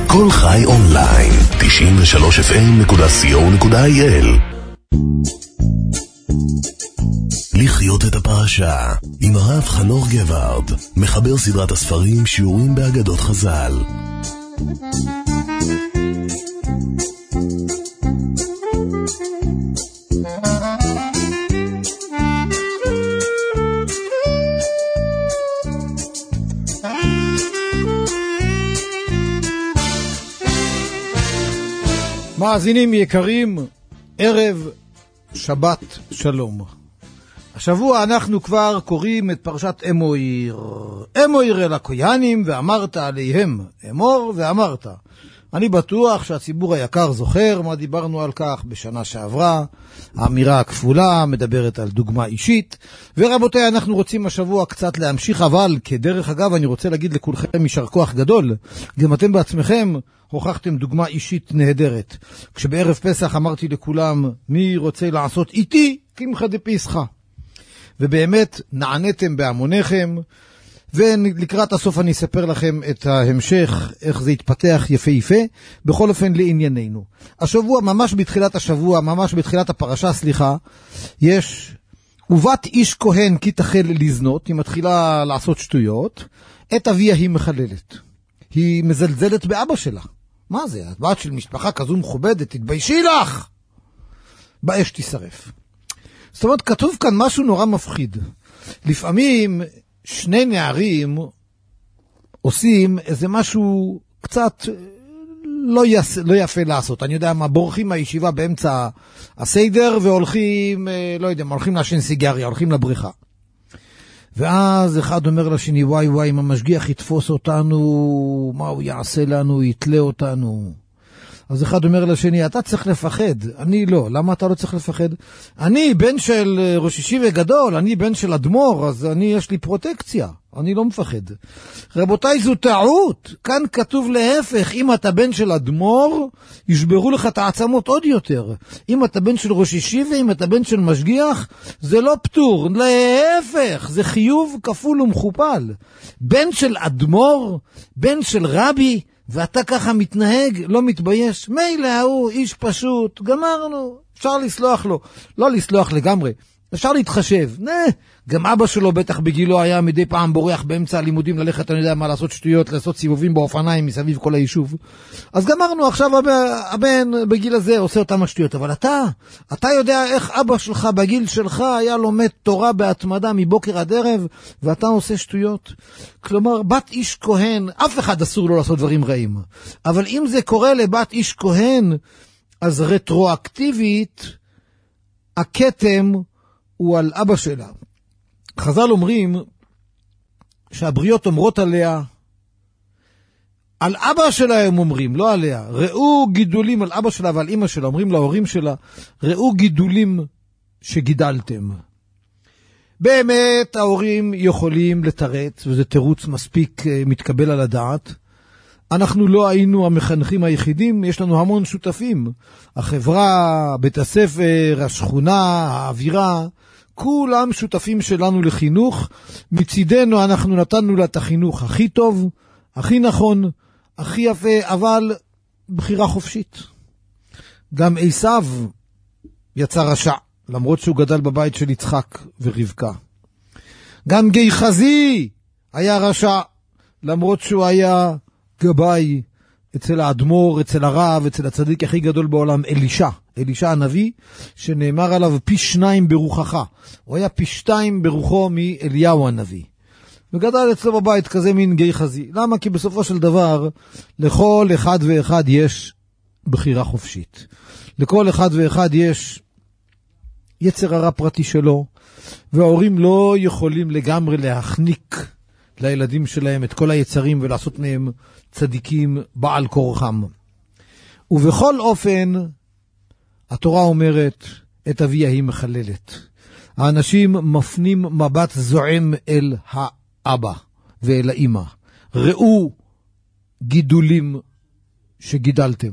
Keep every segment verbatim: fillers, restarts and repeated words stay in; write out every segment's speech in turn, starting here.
כל חי אונליין, תשעים ושלוש אף אם נקודה סי או נקודה איי אל. לחיות את הפרשה עם הרב חנוך גבארד, מחבר סדרת הספרים שיעורים באגדות חז"ל. מאזינים יקרים, ערב שבת שלום. השבוע אנחנו כבר קוראים את פרשת אמויר. אמויר אל הכוינים ואמרת עליהם, אמור ואמרת. אני בטוח שהציבור היקר זוכר מה דיברנו על כך בשנה שעברה. האמירה הכפולה מדברת על דוגמה אישית. ורבותיי, אנחנו רוצים השבוע קצת להמשיך, אבל כדרך אגב אני רוצה להגיד לכולכם יישר כוח גדול. גם אתם בעצמכם הוכחתם דוגמה אישית נהדרת. כשבערב פסח אמרתי לכולם, מי רוצה לעשות איתי קמחא דפסחא. ובאמת נעניתם בהמוניכם, ולקראת הסוף אני אספר לכם את ההמשך, איך זה יתפתח יפה יפה. בכל אופן לענייננו. השבוע, ממש בתחילת השבוע, ממש בתחילת הפרשה, סליחה, יש ובת איש כהן כי תחל לזנות, היא מתחילה לעשות שטויות, את אביה היא מחללת. היא מזלזלת באבא שלה. מה זה? הבת של משפחה כזו מכובדת, תתביישי לך! באש תשרף. זאת אומרת, כתוב כאן משהו נורא מפחיד. לפעמים שני נערים עושים איזה משהו קצת לא, יס, לא יפה לעשות. אני יודע מה, בורחים מהישיבה באמצע הסדר והולכים, לא יודע, הולכים לעשן סיגריה, הולכים לבריכה. ואז אחד אומר לשני, וואי וואי, אם המשגיח יתפוס אותנו, מה הוא יעשה לנו, יתלה אותנו. אז אחד אומר לשני, אתה צריך לפחד, אני לא. למה אתה לא צריך לפחד? אני בן של ראש ישיבה גדול, אני בן של אדמו"ר, אז אני יש לי פרוטקציה, אני לא מפחד. רבותיי, זו טעות. כאן כתוב להפך, אם אתה בן של אדמו"ר, ישברו לך את העצמות עוד יותר. אם אתה בן של ראש ישיבה, אם אתה בן של משגיח, זה לא פטור, להפך, זה חיוב כפול ומכופל. בן של אדמו"ר, בן של רבי, ואתה ככה מתנהג, לא מתבייש. מילא הוא איש פשוט, גמרנו, אפשר לסלוח לו. לא לסלוח לגמרי, אפשר להתחשב. נה, גם אבא שלו בטח בגילו היה מדי פעם בורח באמצע הלימודים ללכת, אני יודע מה, לעשות שטויות, לעשות סיבובים באופניים מסביב כל היישוב. אז גמרנו, עכשיו הבן בגיל הזה עושה אותם השטויות. אבל אתה, אתה יודע איך אבא שלך בגיל שלך היה לומד תורה בהתמדה מבוקר עד ערב, ואתה עושה שטויות. כלומר, בת איש כהן, אף אחד אסור לו לעשות דברים רעים. אבל אם זה קורה לבת איש כהן, אז רטרואקטיבית, הכתם הוא על אבא שלה. חז"ל אומרים שהבריות אומרות עליה, על אבא שלה הם אומרים, לא עליה. ראו גידולים על אבא שלה ועל אמא שלה, אומרים להורים שלה, ראו גידולים שגידלתם. באמת ההורים יכולים לתרץ, וזה תירוץ מספיק מתקבל על הדעת. אנחנו לא היינו המחנכים היחידים, יש לנו המון שותפים. החברה, בית הספר, השכונה, האווירה, כולם שותפים שלנו לחינוך. מצידנו אנחנו נתנו לה את החינוך הכי טוב, הכי נכון, הכי יפה, אבל בחירה חופשית. גם עשיו יצא רשע, למרות שהוא גדל בבית של יצחק ורבקה. גם גיחזי היה רשע, למרות שהוא היה גבאי אצל האדמו"ר, אצל הרב, אצל הצדיק הכי גדול בעולם, אלישע. אלישע הנביא, שנאמר עליו פי שניים ברוחך. הוא היה פי שתיים ברוחו מאליהו הנביא. וגדל אצלו בבית כזה מין גיחזי. למה? כי בסופו של דבר, לכל אחד ואחד יש בחירה חופשית. לכל אחד ואחד יש יצר הרע פרטי שלו, וההורים לא יכולים לגמרי להחניק לילדים שלהם את כל היצרים ולעשות מהם צדיקים בעל כורחם. ובכל אופן, התורה אומרת, את אביה היא מחללת. האנשים מפנים מבט זועם אל האבא ואל האמא. ראו גידולים שגידלתם.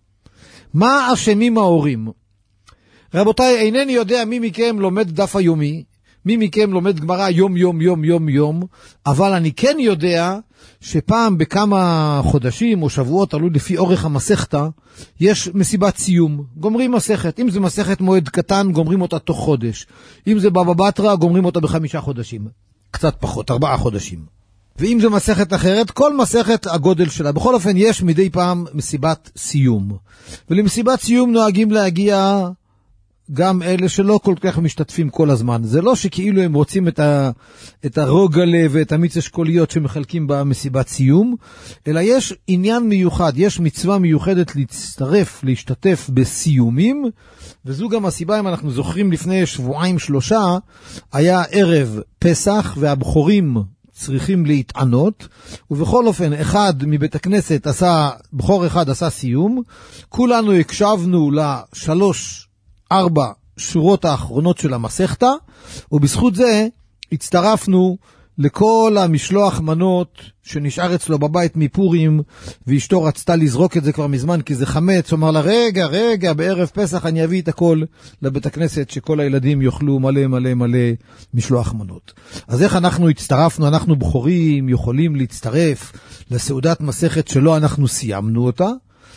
מה אשמים ההורים? רבותיי, אינני יודע מי מכם לומד דף היומי, מי מכם לומד גמרא יום יום יום יום יום, אבל אני כן יודע שפעם בכמה חודשים או שבועות, תלוי לפי אורך המסכתה, יש מסיבת סיום, גומרים מסכת. אם זה מסכת מועד קטן, גומרים אותה תוך חודש. אם זה בבא בתרא, גומרים אותה בחמישה חודשים. קצת פחות, ארבעה חודשים. ואם זה מסכת אחרת, כל מסכת הגודל שלה. בכל אופן, יש מדי פעם מסיבת סיום. ולמסיבת סיום נוהגים להגיע גם אלה שלא כל כך משתתפים כל הזמן. זה לא שכאילו הם רוצים את, ה, את הרוגלה ואת המיץ אשכוליות שמחלקים במסיבת סיום, אלא יש עניין מיוחד, יש מצווה מיוחדת להצטרף, להשתתף בסיומים, וזו גם הסיבה, אם אנחנו זוכרים לפני שבועיים שלושה, היה ערב פסח והבחורים צריכים להתענות, ובכל אופן אחד מבית הכנסת עשה, בחור אחד עשה סיום, כולנו הקשבנו לשלוש ארבע שורות האחרונות של המסכתה, ובזכות זה הצטרפנו לכל המשלוח מנות שנשאר אצלו בבית מפורים, ואשתו רצתה לזרוק את זה כבר מזמן כי זה חמץ. הוא אמר לה, רגע, רגע, בערב פסח אני אביא את הכל לבית הכנסת שכל הילדים יאכלו מלא מלא מלא משלוח מנות. אז איך אנחנו הצטרפנו? אנחנו בחורים יכולים להצטרף לסעודת מסכת שלא אנחנו סיימנו אותה.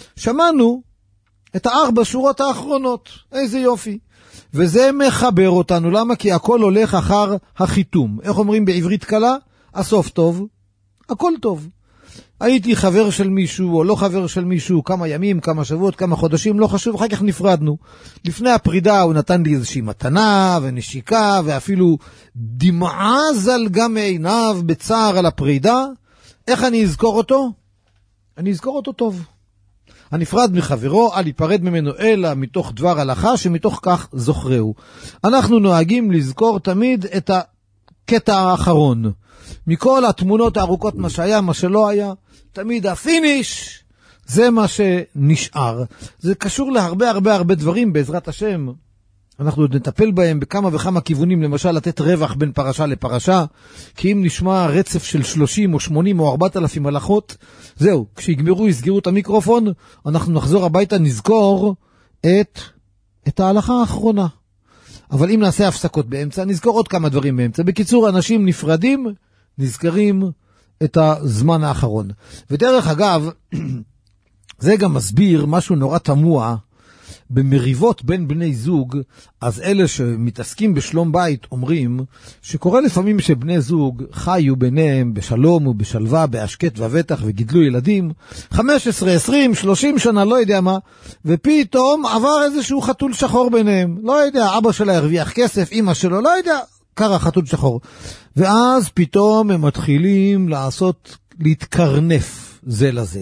שמענו את הארבע שורות האחרונות, איזה יופי. וזה מחבר אותנו, למה? כי הכל הולך אחר החיתום. איך אומרים בעברית קלה? הסוף טוב, הכל טוב. הייתי חבר של מישהו או לא חבר של מישהו, כמה ימים, כמה שבועות, כמה חודשים, לא חשוב, אחר כך נפרדנו. לפני הפרידה הוא נתן לי איזושהי מתנה ונשיקה, ואפילו דמעה זלגה מעיניו בצער על הפרידה. איך אני אזכור אותו? אני אזכור אותו טוב. הנפרד מחברו, אל ייפרד ממנו אלא מתוך דבר הלכה, שמתוך כך זוכרהו. אנחנו נוהגים לזכור תמיד את הקטע האחרון. מכל התמונות הארוכות, מה שהיה, מה שלא היה, תמיד הפיניש, זה מה שנשאר. זה קשור להרבה הרבה הרבה דברים, בעזרת השם. אנחנו עוד נטפל בהם בכמה וכמה כיוונים, למשל לתת רווח בין פרשה לפרשה, כי אם נשמע רצף של שלושים או שמונים או ארבעת אלפים הלכות, זהו, כשיגמרו, יסגרו את המיקרופון, אנחנו נחזור הביתה, נזכור את, את ההלכה האחרונה. אבל אם נעשה הפסקות באמצע, נזכור עוד כמה דברים באמצע. בקיצור, אנשים נפרדים, נזכרים את הזמן האחרון. ודרך אגב, זה גם מסביר משהו נורא תמוה, במריבות בין בני זוג, אז אלה שמתעסקים בשלום בית אומרים שקורה לפעמים שבני זוג חיו ביניהם בשלום ובשלווה, בהשקט ובטח, וגידלו ילדים חמש עשרה, עשרים, שלושים שנה, לא יודע מה, ופתאום עבר איזשהו חתול שחור ביניהם, לא יודע, אבא שלה הרוויח כסף, אמא שלו, לא יודע, קרה חתול שחור, ואז פתאום הם מתחילים לעשות, להתקרנף זה לזה.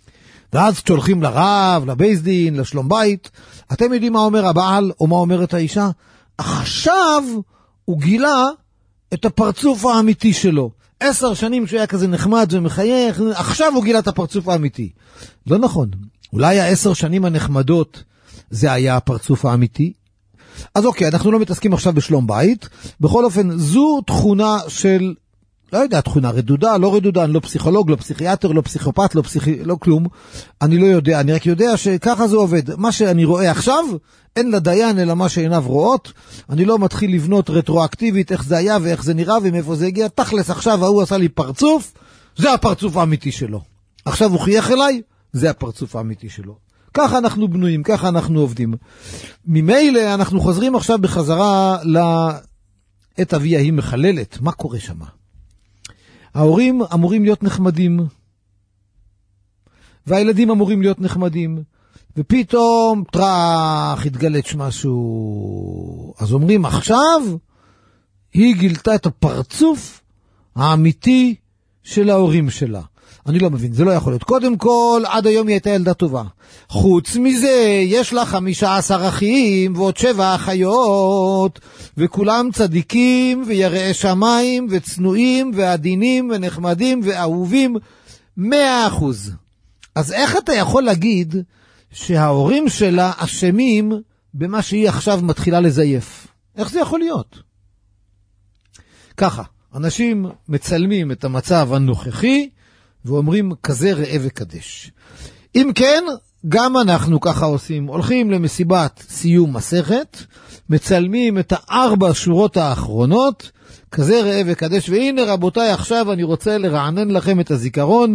ואז כשהולכים לרב, לבייס דין, לשלום בית, אתם יודעים מה אומר הבעל או מה אומרת האישה? עכשיו הוא גילה את הפרצוף האמיתי שלו. עשר שנים שהוא היה כזה נחמד ומחייך, עכשיו הוא גילה את הפרצוף האמיתי. לא נכון. אולי העשר שנים הנחמדות זה היה הפרצוף האמיתי? אז אוקיי, אנחנו לא מתעסקים עכשיו בשלום בית. בכל אופן, זו תכונה של... לא יודע, תכונה רדודה, לא רדודה, אני לא פסיכולוג, לא פסיכיאטר, לא פסיכופת, לא פסיכי, לא כלום. אני לא יודע, אני רק יודע שככה זה עובד. מה שאני רואה עכשיו, אין לדיין אלא מה שעיניו רואות. אני לא מתחיל לבנות רטרואקטיבית איך זה היה ואיך זה נראה ומאיפה זה הגיע. תכלס עכשיו, ההוא עשה לי פרצוף, זה הפרצוף האמיתי שלו. עכשיו הוא חייך אליי, זה הפרצוף האמיתי שלו. ככה אנחנו בנויים, ככה אנחנו עובדים. ממילא אנחנו חוזרים עכשיו בחזרה לעת אביה היא מחללת. מה קורה שמה? ההורים אמורים להיות נחמדים, והילדים אמורים להיות נחמדים, ופתאום טרח, התגלץ משהו. אז אומרים, עכשיו היא גילתה את הפרצוף האמיתי של ההורים שלה. אני לא מבין, זה לא יכול להיות. קודם כל, עד היום היא הייתה ילדה טובה. חוץ מזה, יש לה חמישה עשר אחים ועוד שבע אחיות, וכולם צדיקים ויראי שמיים וצנועים ועדינים ונחמדים ואהובים, מאה אחוז. אז איך אתה יכול להגיד שההורים שלה אשמים במה שהיא עכשיו מתחילה לזייף? איך זה יכול להיות? ככה, אנשים מצלמים את המצב הנוכחי, ואומרים כזה ראה וקדש. אם כן, גם אנחנו ככה עושים, הולכים למסיבת סיום מסכת, מצלמים את הארבע שורות האחרונות, כזה ראה וקדש. והנה רבותיי, עכשיו אני רוצה לרענן לכם את הזיכרון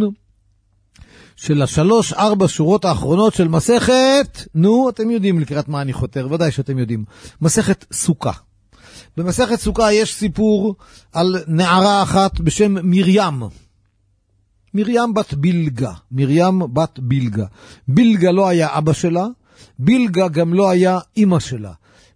של השלוש ארבע שורות האחרונות של מסכת, נו, אתם יודעים לקראת מה אני חותר, ודאי שאתם יודעים, מסכת סוכה. במסכת סוכה יש סיפור על נערה אחת בשם מרים. מרים בת בילגה, מרים בת בילגה. בילגה לא היה אבא שלה, בילגה גם לא היה אמא שלה.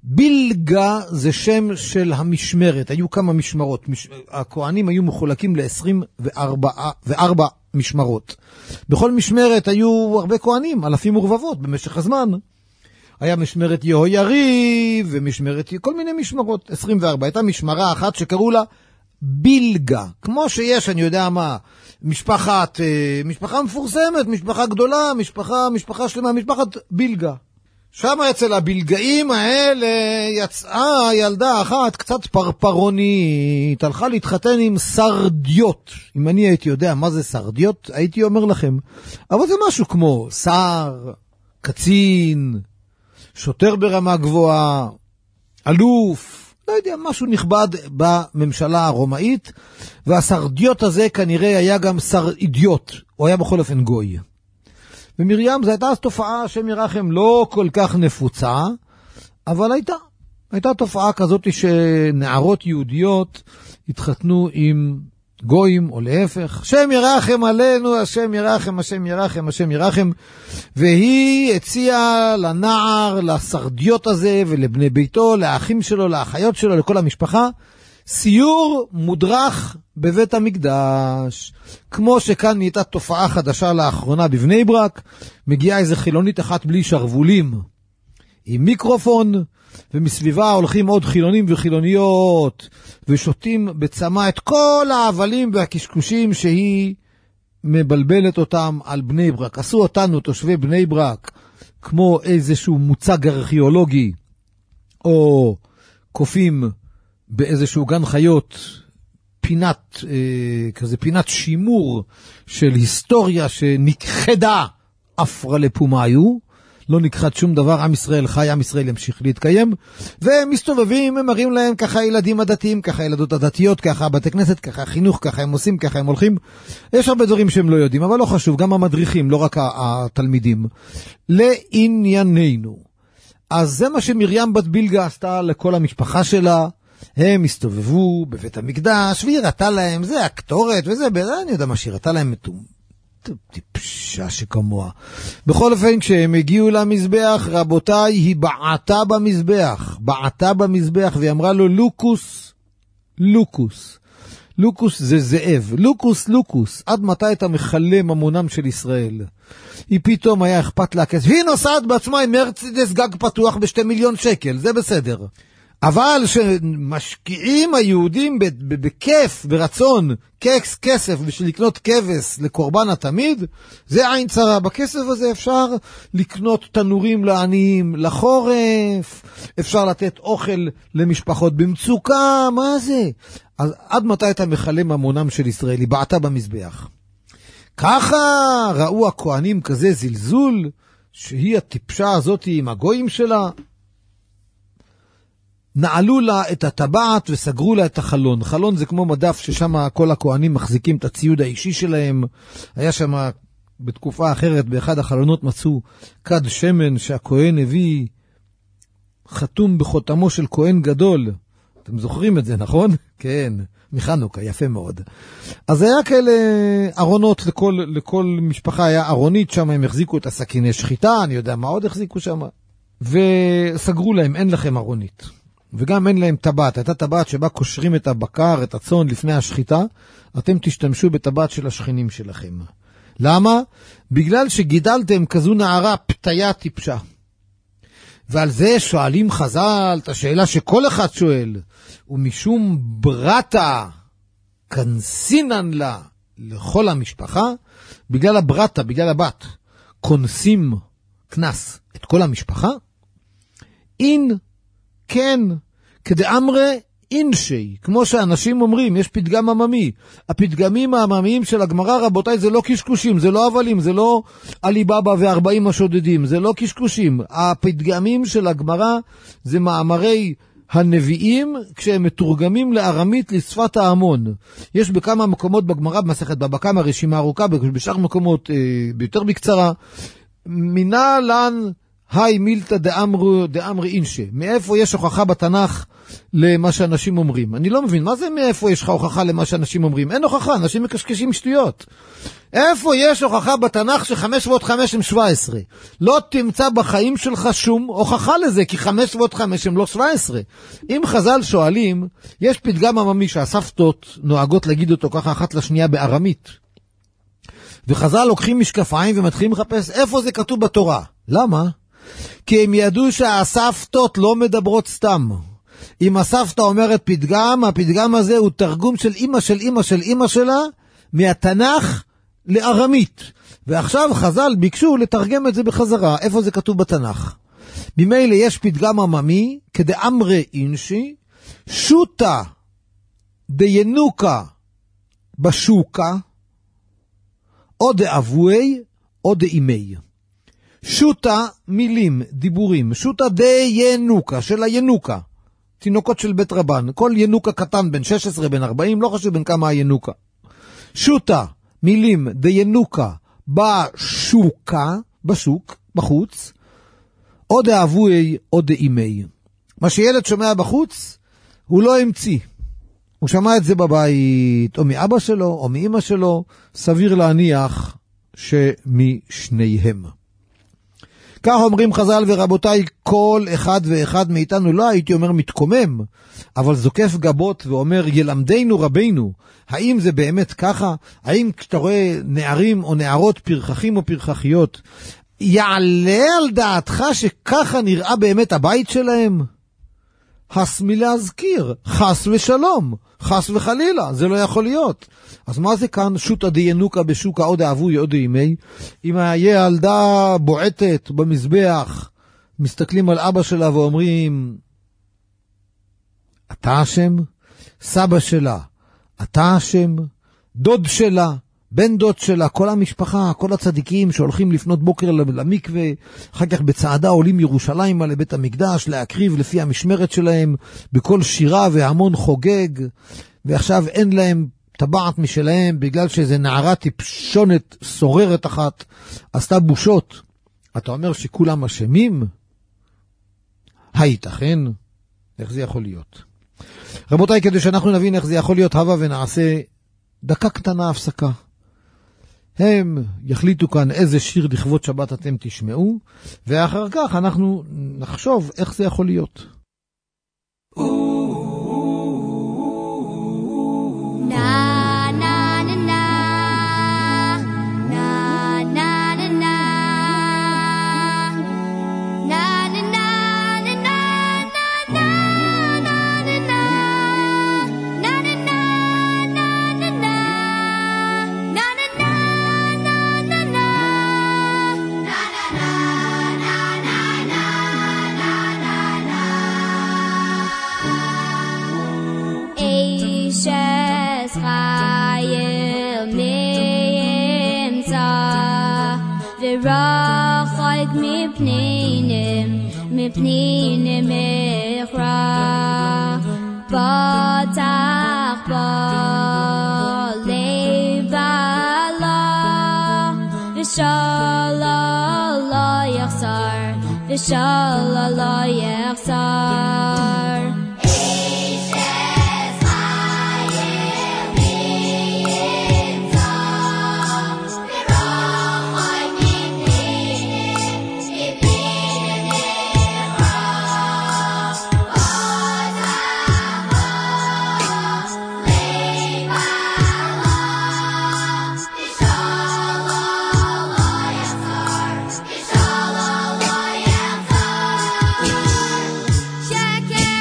בילגה זה שם של המשמרת, היו כמה משמרות, מש... הכהנים היו מחולקים ל-עשרים וארבע משמרות. בכל משמרת היו הרבה כהנים, אלפים ורבבות במשך הזמן. היה משמרת יהויריב ומשמרת, כל מיני משמרות, עשרים וארבע. הייתה משמרה אחת שקראו לה בילגה, כמו שיש, אני יודע מה, משפחת, משפחה מפורסמת, משפחה גדולה, משפחה, משפחה שלמה, משפחת בילגה. שם אצל הבילגאים האלה יצאה ילדה אחת קצת פרפרונית, הלכה להתחתן עם סרדיות. אם אני הייתי יודע מה זה סרדיות, הייתי אומר לכם. אבל זה משהו כמו שר, קצין, שוטר ברמה גבוהה, אלוף, לא יודע, משהו נכבד בממשלה הרומאית, והסרדיות הזה כנראה היה גם שר אידיוט, הוא היה בכל אופן גוי. ומרים זו הייתה אז תופעה שמרחם לא כל כך נפוצה, אבל הייתה. הייתה תופעה כזאת שנערות יהודיות התחתנו עם גויים או להפך. השם ירחם עלינו, השם ירחם, השם ירחם, השם ירחם. והיא הציעה לנער, לסרדיות הזה ולבני ביתו, לאחים שלו, לאחיות שלו, לכל המשפחה, סיור מודרך בבית המקדש. כמו שכאן נהייתה תופעה חדשה לאחרונה בבני ברק, מגיעה איזה חילונית אחת בלי שרבולים עם מיקרופון, ומסביבה הולכים עוד חילונים וחילוניות ושותים בצמא את כל העבלים והקשקושים שהיא מבלבלת אותם על בני ברק. עשו אותנו תושבי בני ברק כמו איזשהו מוצג ארכיאולוגי, או קופים באיזשהו גן חיות, פינת, אה, כזה פינת שימור של היסטוריה שנכחדה אפרה לפומיו, לא נכחד שום דבר, עם ישראל חי, עם ישראל ימשיך להתקיים, והם מסתובבים, הם מראים להם ככה ילדים הדתיים, ככה ילדות הדתיות, ככה בתי כנסת, ככה חינוך, ככה הם עושים, ככה הם הולכים. יש הרבה דברים שהם לא יודעים, אבל לא חשוב, גם המדריכים, לא רק התלמידים. לענייננו. אז זה מה שמרים בת בילגה עשתה לכל המשפחה שלה, הם הסתובבו בבית המקדש, והיא ראתה להם, זה הקטורת, וזה, אני יודע מה שהיא ראתה להם מתום. טיפשה שכמוה. בכל אופן, כשהם הגיעו למזבח, רבותיי, היא בעטה במזבח, בעטה במזבח, והיא אמרה לו, לוקוס, לוקוס. לוקוס זה זאב, לוקוס, לוקוס, עד מתי אתה מחלה ממונם של ישראל? היא פתאום היה אכפת לה כסף, והיא נוסעת בעצמה עם מרצדס גג פתוח בשתי מיליון שקל, זה בסדר. אבל שמשקיעים היהודים בכיף, ברצון, כקס כסף בשביל לקנות כבש לקורבן התמיד, זה עין צרה. בכסף הזה אפשר לקנות תנורים לעניים לחורף, אפשר לתת אוכל למשפחות במצוקה, מה זה? אז עד מתי אתה מחלה ממונם של ישראל? היא בעטה במזבח. ככה ראו הכהנים כזה זלזול, שהיא הטיפשה הזאת עם הגויים שלה, נעלו לה את הטבעת וסגרו לה את החלון. חלון זה כמו מדף ששם כל הכהנים מחזיקים את הציוד האישי שלהם. היה שם בתקופה אחרת, באחד החלונות מצאו כד שמן שהכהן הביא, חתום בחותמו של כהן גדול. אתם זוכרים את זה, נכון? כן, מחנוכה, יפה מאוד. אז היה כאלה ארונות, לכל, לכל משפחה היה ארונית, שם הם החזיקו את הסכיני שחיטה, אני יודע מה עוד החזיקו שם, וסגרו להם, אין לכם ארונית. וגם אין להם טבעת, הייתה טבעת שבה קושרים את הבקר, את הצאן לפני השחיטה, אתם תשתמשו בטבעת של השכנים שלכם. למה? בגלל שגידלתם כזו נערה פתיה טיפשה. ועל זה שואלים חז"ל את השאלה שכל אחד שואל, ומשום ברטה כנסינן לה לכל המשפחה, בגלל הברטה, בגלל הבת, כונסים כנס את כל המשפחה, אין כן, כדאמרי אינשי, כמו שאנשים אומרים, יש פתגם עממי. הפתגמים העממיים של הגמרא, רבותיי, זה לא קשקושים, זה לא אבלים, זה לא עלי בבא וארבעים השודדים, זה לא קשקושים. הפתגמים של הגמרא זה מאמרי הנביאים כשהם מתורגמים לארמית לשפת ההמון. יש בכמה מקומות בגמרא, במסכת בבא קמא, רשימה ארוכה, בשאר מקומות אה, ביותר בקצרה, מינה לן היי מילתא דאמרי אינשה. מאיפה יש הוכחה בתנ"ך למה שאנשים אומרים? אני לא מבין, מה זה מאיפה יש הוכחה למה שאנשים אומרים? אין הוכחה, אנשים מקשקשים שטויות. איפה יש הוכחה בתנ"ך ש-חמש ועוד חמש הם שבע עשרה? לא תמצא בחיים שלך שום הוכחה לזה, כי חמש ועוד חמש הם לא שבע עשרה. אם חז"ל שואלים, יש פתגם עממי שהסבתות נוהגות להגיד אותו ככה אחת לשנייה בארמית. וחז"ל לוקחים משקפיים ומתחילים לחפש איפה זה כתוב בתורה. למה? כי הם ידעו שהסבתות לא מדברות סתם. אם הסבתא אומרת פתגם, הפתגם הזה הוא תרגום של אמא של אמא של אמא שלה, מהתנ"ך לארמית. ועכשיו חז"ל ביקשו לתרגם את זה בחזרה, איפה זה כתוב בתנ"ך. במילא יש פתגם עממי, כדאמרי אינשי, שוטה דיינוקה בשוקה, או דאבוי, או דאימי. שוטה, מילים, דיבורים. שוטה דיינוקה, של הינוקה. תינוקות של בית רבן. כל ינוקה קטן, בין שש עשרה, בין ארבעים, לא חשוב בין כמה הינוקה. שוטה, מילים, דיינוקה, בשוקה, בשוק, בחוץ, או דאבוי, או דאימי. מה שילד שומע בחוץ, הוא לא המציא. הוא שמע את זה בבית, או מאבא שלו, או מאמא שלו, סביר להניח שמשניהם. כך אומרים חז"ל ורבותיי, כל אחד ואחד מאיתנו, לא הייתי אומר מתקומם, אבל זוקף גבות ואומר, ילמדנו רבינו, האם זה באמת ככה? האם כשאתה רואה נערים או נערות, פרחחים או פרחחיות, יעלה על דעתך שככה נראה באמת הבית שלהם? חס מלהזכיר, חס ושלום, חס וחלילה, זה לא יכול להיות. אז מה זה כאן? שוטה דיינוקה בשוקה, או דאבוי, או דאימי. אם הילדה בועטת במזבח, מסתכלים על אבא שלה ואומרים, אתה אשם? סבא שלה, אתה אשם? דוד שלה, בן דוד שלה, כל המשפחה, כל הצדיקים שהולכים לפנות בוקר למקווה, אחר כך בצעדה עולים ירושלים על בית המקדש, להקריב לפי המשמרת שלהם, בכל שירה והמון חוגג, ועכשיו אין להם טבעת משלהם, בגלל שאיזה נערה טיפשונת סוררת אחת, עשתה בושות. אתה אומר שכולם אשמים? הייתכן? איך זה יכול להיות? רבותיי, כדי שאנחנו נבין איך זה יכול להיות, הווה ונעשה דקה קטנה הפסקה. הם יחליטו כאן איזה שיר לכבוד שבת אתם תשמעו, ואחר כך אנחנו נחשוב איך זה יכול להיות. ורחק מפנינים, מפנינים מכרח, פתח בלב עלה, ושאלה לא יחסר, ושאלה לא יחסר. Check it.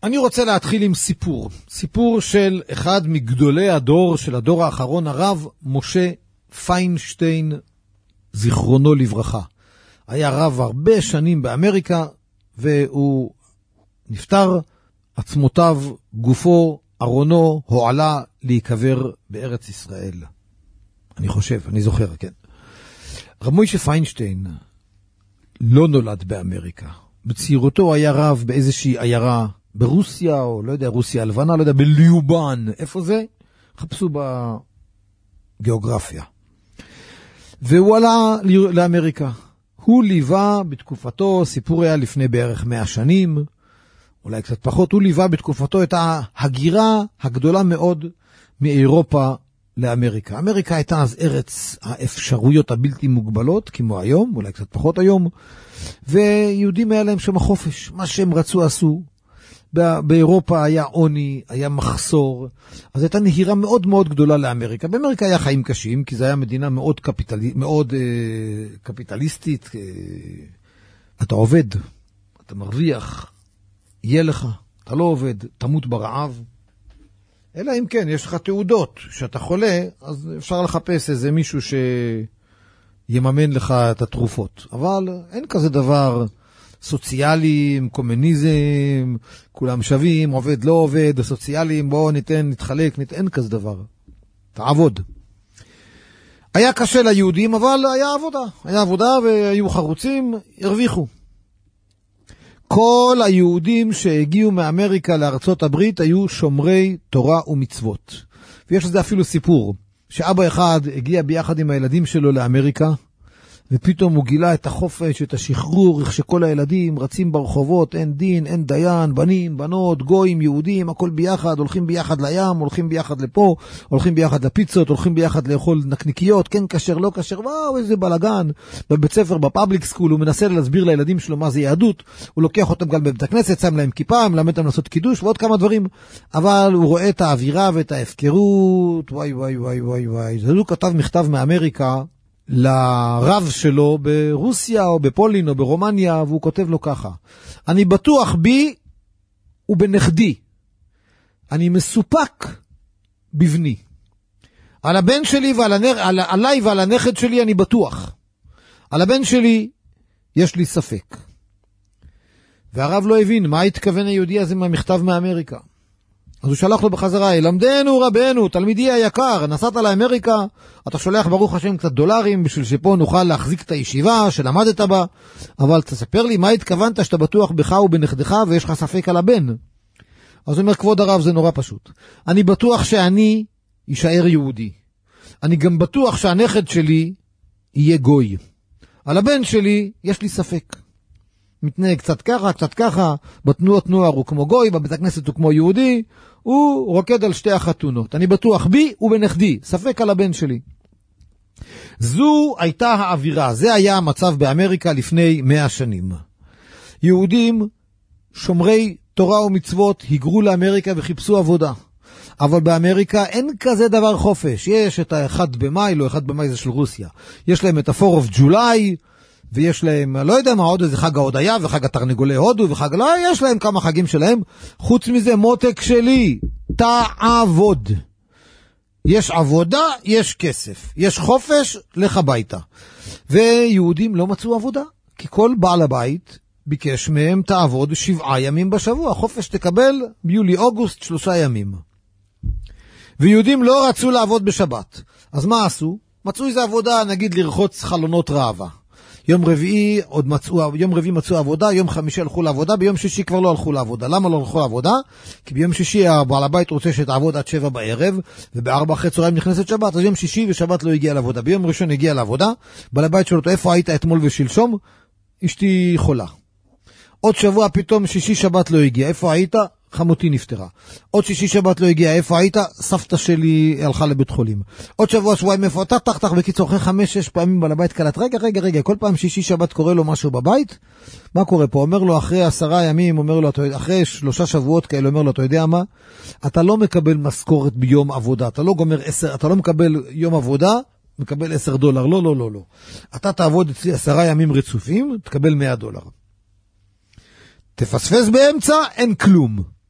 אני רוצה להתחיל עם סיפור. סיפור של אחד מגדולי הדור, של הדור האחרון, הרב משה פיינשטיין, זיכרונו לברכה. היה רב הרבה שנים באמריקה, והוא נפטר, עצמותיו, גופו, ארונו, הועלה להיקבר בארץ ישראל. אני חושב, אני זוכר, כן. רב משה פיינשטיין לא נולד באמריקה. בצעירותו היה רב באיזושהי עיירה ברוסיה, או לא יודע, רוסיה הלבנה, לא יודע, בליובן. איפה זה? חפשו בגיאוגרפיה. והוא עלה לאמריקה. הוא ליווה בתקופתו, סיפור היה לפני בערך מאה שנים, אולי קצת פחות, הוא ליווה בתקופתו את ההגירה הגדולה מאוד מאירופה לאמריקה. אמריקה הייתה אז ארץ האפשרויות הבלתי מוגבלות, כמו היום, אולי קצת פחות היום, ויהודים היה להם שם חופש, מה שהם רצו עשו. באירופה היה עוני, היה מחסור, אז הייתה נהירה מאוד מאוד גדולה לאמריקה. באמריקה היה חיים קשים, כי זו הייתה מדינה מאוד, קפיטלי, מאוד אה, קפיטליסטית. אה, אתה עובד, אתה מרוויח, יהיה לך, אתה לא עובד, תמות ברעב. אלא אם כן, יש לך תעודות, שאתה חולה, אז אפשר לחפש איזה מישהו שיממן לך את התרופות. אבל אין כזה דבר סוציאליים, קומוניזם, כולם שווים, עובד לא עובד, סוציאליים, בואו ניתן, נתחלק, ניתן, אין כזה דבר. תעבוד. היה קשה ליהודים, אבל היה עבודה. היה עבודה והיו חרוצים, הרוויחו. כל היהודים שהגיעו מאמריקה לארצות הברית היו שומרי תורה ומצוות. ויש לזה אפילו סיפור, שאבא אחד הגיע ביחד עם הילדים שלו לאמריקה, ופתאום הוא גילה את החופש, את השחרור, איך שכל הילדים רצים ברחובות, אין דין, אין דיין, בנים, בנות, גויים, יהודים, הכל ביחד, הולכים ביחד לים, הולכים ביחד לפה, הולכים ביחד לפיצות, הולכים ביחד לאכול נקניקיות, כן כשר, לא כשר, וואו, איזה בלגן. בבית ספר, בפאבליק סקול, הוא מנסה להסביר לילדים שלו מה זה יהדות, הוא לוקח אותם גם בבית הכנסת, שם להם כיפה, מלמד אותם לעשות קידוש, ועוד כמה דברים, אבל הוא רואה את האווירה ואת ההפקרות, וואי, וואי, וואי, וואי, וואי. אז הוא כתב מכתב מאמריקה לרב שלו ברוסיה או בפולין או ברומניה, והוא כותב לו ככה: אני בטוח בי ובנכדי, אני מסופק בבני. על הבן שלי ועל הנר, על, עליי ועל הנכד שלי אני בטוח. על הבן שלי יש לי ספק. והרב לא הבין מה התכוון היהודי הזה מהמכתב מאמריקה. אז הוא שלח לו בחזרה: למדנו רבנו, תלמידי היקר, נסעת לאמריקה, אתה שולח ברוך השם קצת דולרים בשביל שפה נוכל להחזיק את הישיבה שלמדת בה, אבל תספר לי מה התכוונת שאתה בטוח בך ובנכדך ויש לך ספק על הבן. אז הוא אומר: כבוד הרב, זה נורא פשוט. אני בטוח שאני יישאר יהודי. אני גם בטוח שהנכד שלי יהיה גוי. על הבן שלי יש לי ספק. מתנהג קצת ככה, קצת ככה, בתנועות נוער הוא כמו גוי, בבית הכנסת הוא כמו יהודי, הוא רוקד על שתי החתונות. אני בטוח בי ובנכדי, ספק על הבן שלי. זו הייתה האווירה, זה היה המצב באמריקה לפני מאה שנים. יהודים שומרי תורה ומצוות היגרו לאמריקה וחיפשו עבודה. אבל באמריקה אין כזה דבר חופש. יש את האחד במאי, לא אחד במאי זה של רוסיה. יש להם את ה-פור אוף ג'ולי, ויש להם, לא יודע מה עוד, איזה חג ההודיה וחג התרנגולי הודו וחג, לא, יש להם כמה חגים שלהם. חוץ מזה, מותק שלי, תעבוד. יש עבודה, יש כסף. יש חופש, לך ביתה. ויהודים לא מצאו עבודה, כי כל בעל הבית ביקש מהם תעבוד שבעה ימים בשבוע. חופש תקבל ביולי-אוגוסט שלושה ימים. ויהודים לא רצו לעבוד בשבת. אז מה עשו? מצאו איזו עבודה, נגיד לרחוץ חלונות ראווה. יום רביעי עוד מצאו, יום רביעי מצאו עבודה, יום חמישי הלכו לעבודה, ביום שישי כבר לא הלכו לעבודה. למה לא הלכו לעבודה? כי ביום שישי הבעל הבית רוצה שתעבוד עד שבע בערב, ובארבע אחרי צהריים נכנסת שבת, אז יום שישי ושבת לא הגיע לעבודה. ביום ראשון הגיע לעבודה, בעל הבית שואל אותו: איפה היית אתמול ושלשום? אשתי חולה. עוד שבוע פתאום שישי שבת לא הגיע, איפה היית? חמותי נפטרה. עוד שישי שבת לא הגיע, איפה היית? סבתא שלי הלכה לבית חולים. עוד שבוע שבועיים איפה אתה? תח תח בקיצור, אחרי חמש שש פעמים בעל הבית קלט: רגע רגע רגע, כל פעם שישי שבת קורה לו משהו בבית? מה קורה פה? אומר לו אחרי עשרה ימים, אומר לו, אחרי שלושה שבועות כאלה, אומר לו: אתה יודע מה? אתה לא מקבל משכורת ביום עבודה, אתה לא גומר עשר, אתה לא מקבל יום עבודה, מקבל עשר דולר, לא לא לא לא. אתה תעבוד אצלי עשרה ימים רצופים, תקבל מאה דולר. תפספס באמצע, אין כלום.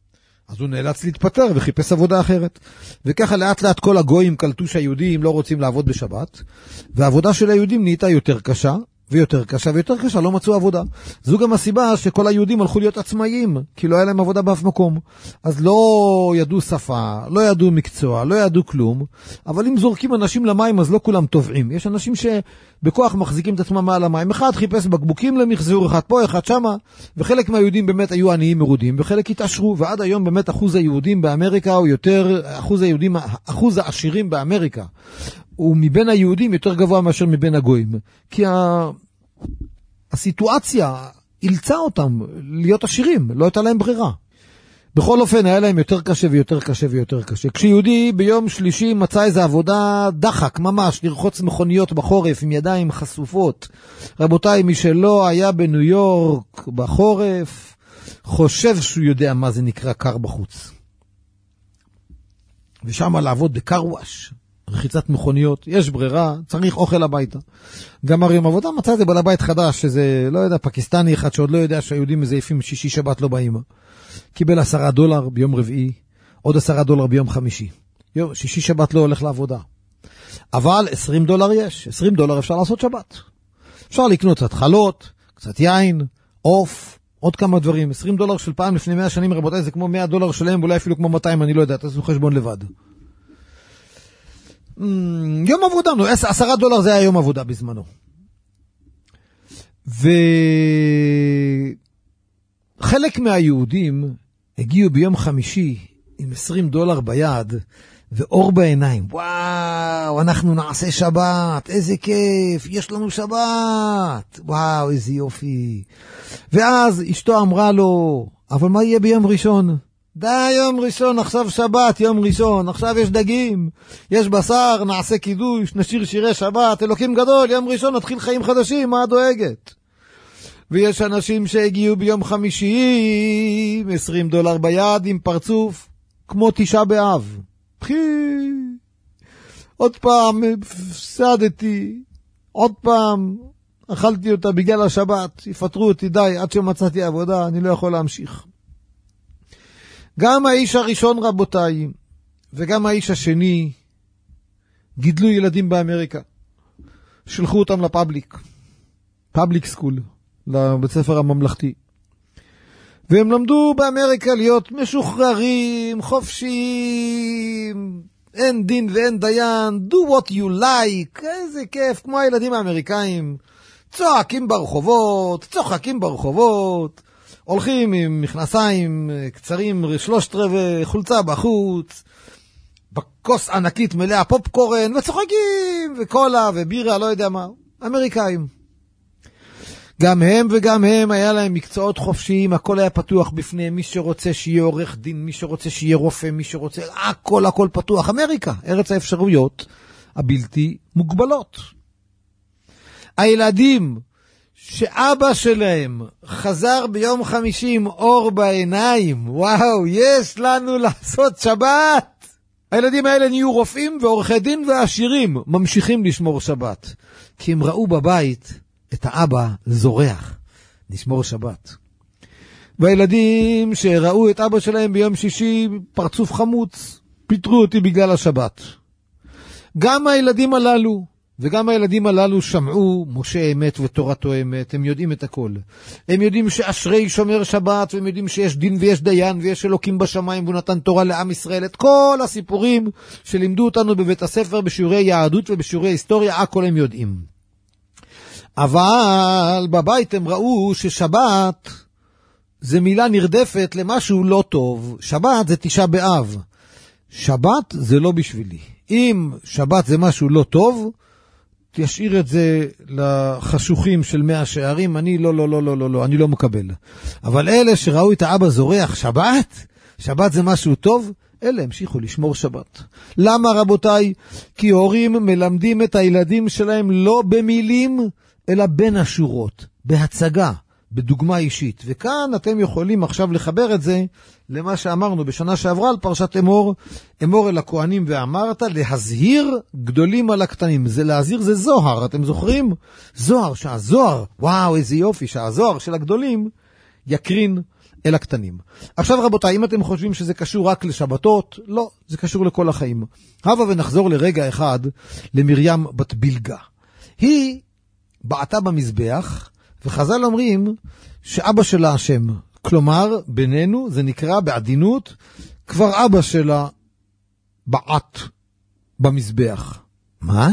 אז הוא נאלץ להתפטר וחיפש עבודה אחרת. וככה לאט לאט כל הגויים קלטו שהיהודים לא רוצים לעבוד בשבת, והעבודה של היהודים נהייתה יותר קשה, ויותר קשה ויותר קשה, לא מצאו עבודה. זו גם הסיבה שכל היהודים הלכו להיות עצמאיים, כי לא היה להם עבודה באף מקום. אז לא ידעו שפה, לא ידעו מקצוע, לא ידעו כלום, אבל אם זורקים אנשים למים אז לא כולם טובעים. יש אנשים שבכוח מחזיקים את עצמם מעל המים. אחד חיפש בקבוקים למחזור, אחד פה, אחד שמה, וחלק מהיהודים באמת היו עניים מרודים, וחלק התעשרו, ועד היום באמת אחוז היהודים באמריקה הוא יותר, אחוז היהודים, אחוז העשירים באמריקה, הוא מבין היהודים יותר גבוה מאשר מבין הגויים. כי ה... הסיטואציה אילצה אותם להיות עשירים, לא הייתה להם ברירה. בכל אופן, היה להם יותר קשה ויותר קשה ויותר קשה. כשיהודי ביום שלישי מצא איזו עבודה דחק, ממש, לרחוץ מכוניות בחורף עם ידיים חשופות. רבותיי, מי שלא היה בניו יורק בחורף, חושב שהוא יודע מה זה נקרא קר בחוץ. ושם לעבוד בקרווש, רחיצת מכוניות, יש ברירה, צריך אוכל הביתה. גם הרים עבודה מצא את זה בעל הבית חדש, שזה, לא יודע, פקיסטני אחד שעוד לא יודע שהיהודים מזייפים שישי שבת לא באים. קיבל עשרה דולר ביום רביעי, עוד עשרה דולר ביום חמישי. יום, שישי שבת לא הולך לעבודה. אבל עשרים דולר יש, עשרים דולר אפשר לעשות שבת. אפשר לקנות קצת חלות, קצת יין, אוף, עוד כמה דברים. עשרים דולר של פעם לפני מאה שנים, רבותיי, זה כמו מאה דולר שלהם, אולי אפילו כמו מאתיים, אני לא יודע, תעשו חשבון לבד. יום עבודה, עשרה דולר זה היה יום עבודה בזמנו. וחלק מהיהודים הגיעו ביום חמישי עם עשרים דולר ביד ואור בעיניים. וואו, אנחנו נעשה שבת, איזה כיף, יש לנו שבת. וואו, איזה יופי. ואז אשתו אמרה לו, אבל מה יהיה ביום ראשון? די, יום ראשון, עכשיו שבת, יום ראשון, עכשיו יש דגים, יש בשר, נעשה קידוש, נשיר שירי שבת, אלוקים גדול, יום ראשון נתחיל חיים חדשים, מה דואגת? ויש אנשים שהגיעו ביום חמישי, עשרים דולר ביד, עם פרצוף, כמו תשעה באב. פחי, עוד פעם, הפסדתי, עוד פעם, אכלתי אותה בגלל השבת, יפטרו אותי, די, עד שמצאתי עבודה, אני לא יכול להמשיך. גם האיש הראשון, רבותיי, וגם האיש השני, גידלו ילדים באמריקה. שלחו אותם לפאבליק, פאבליק סקול, לבית ספר הממלכתי. והם למדו באמריקה להיות משוחררים, חופשיים, אין דין ואין דיין, do what you like, איזה כיף, כמו הילדים האמריקאים, צועקים ברחובות, צוחקים ברחובות, הולכים עם מכנסיים קצרים, שלושת רבעי, חולצה בחוץ, בכוס ענקית מלאה פופקורן, וצוחקים, וקולה ובירה, לא יודע מה, אמריקאים. גם הם וגם הם היה להם מקצועות חופשיים, הכל היה פתוח בפניהם, מי שרוצה שיהיה עורך דין, מי שרוצה שיהיה רופא, מי שרוצה, הכל הכל פתוח. אמריקה, ארץ האפשרויות הבלתי מוגבלות. הילדים שאבא שלהם חזר ביום חמישי עם אור בעיניים, וואו, יש לנו לעשות שבת. הילדים האלה נהיו רופאים ועורכי דין ועשירים, ממשיכים לשמור שבת, כי הם ראו בבית את האבא זורח, נשמור שבת. והילדים שראו את אבא שלהם ביום שישי, פרצוף חמוץ, פיטרו אותי בגלל השבת. גם הילדים הללו, וגם הילדים הללו שמעו משה אמת ותורתו אמת, הם יודעים את הכל. הם יודעים שאשרי שומר שבת, והם יודעים שיש דין ויש דיין, ויש אלוקים בשמיים, והוא נתן תורה לעם ישראל. את כל הסיפורים שלימדו אותנו בבית הספר, בשיעורי יהדות ובשיעורי היסטוריה, הכל הם יודעים. אבל בבית הם ראו ששבת זה מילה נרדפת למשהו לא טוב. שבת זה תשעה באב. שבת זה לא בשבילי. אם שבת זה משהו לא טוב, תשאיר את זה לחשוכים של מאה שערים, אני לא, לא, לא, לא, לא, לא, אני לא מקבל. אבל אלה שראו את האבא זורח שבת, שבת זה משהו טוב, אלה המשיכו לשמור שבת. למה, רבותיי? כי הורים מלמדים את הילדים שלהם לא במילים, אלא בין השורות, בהצגה, בדוגמה אישית. וכאן אתם יכולים עכשיו לחבר את זה למה שאמרנו בשנה שעברה על פרשת אמור, אמור אל הכהנים ואמרת, להזהיר גדולים על הקטנים. זה להזהיר זה זוהר, אתם זוכרים? זוהר, שהזוהר, וואו איזה יופי, שהזוהר של הגדולים יקרין אל הקטנים. עכשיו רבותיי, אם אתם חושבים שזה קשור רק לשבתות, לא, זה קשור לכל החיים. הבה ונחזור לרגע אחד למרים בת בילגה. היא בעטה במזבח, וחז"ל אומרים שאבא שלה השם. כלומר, בינינו זה נקרא בעדינות, כבר אבא שלה בעט במזבח. מה?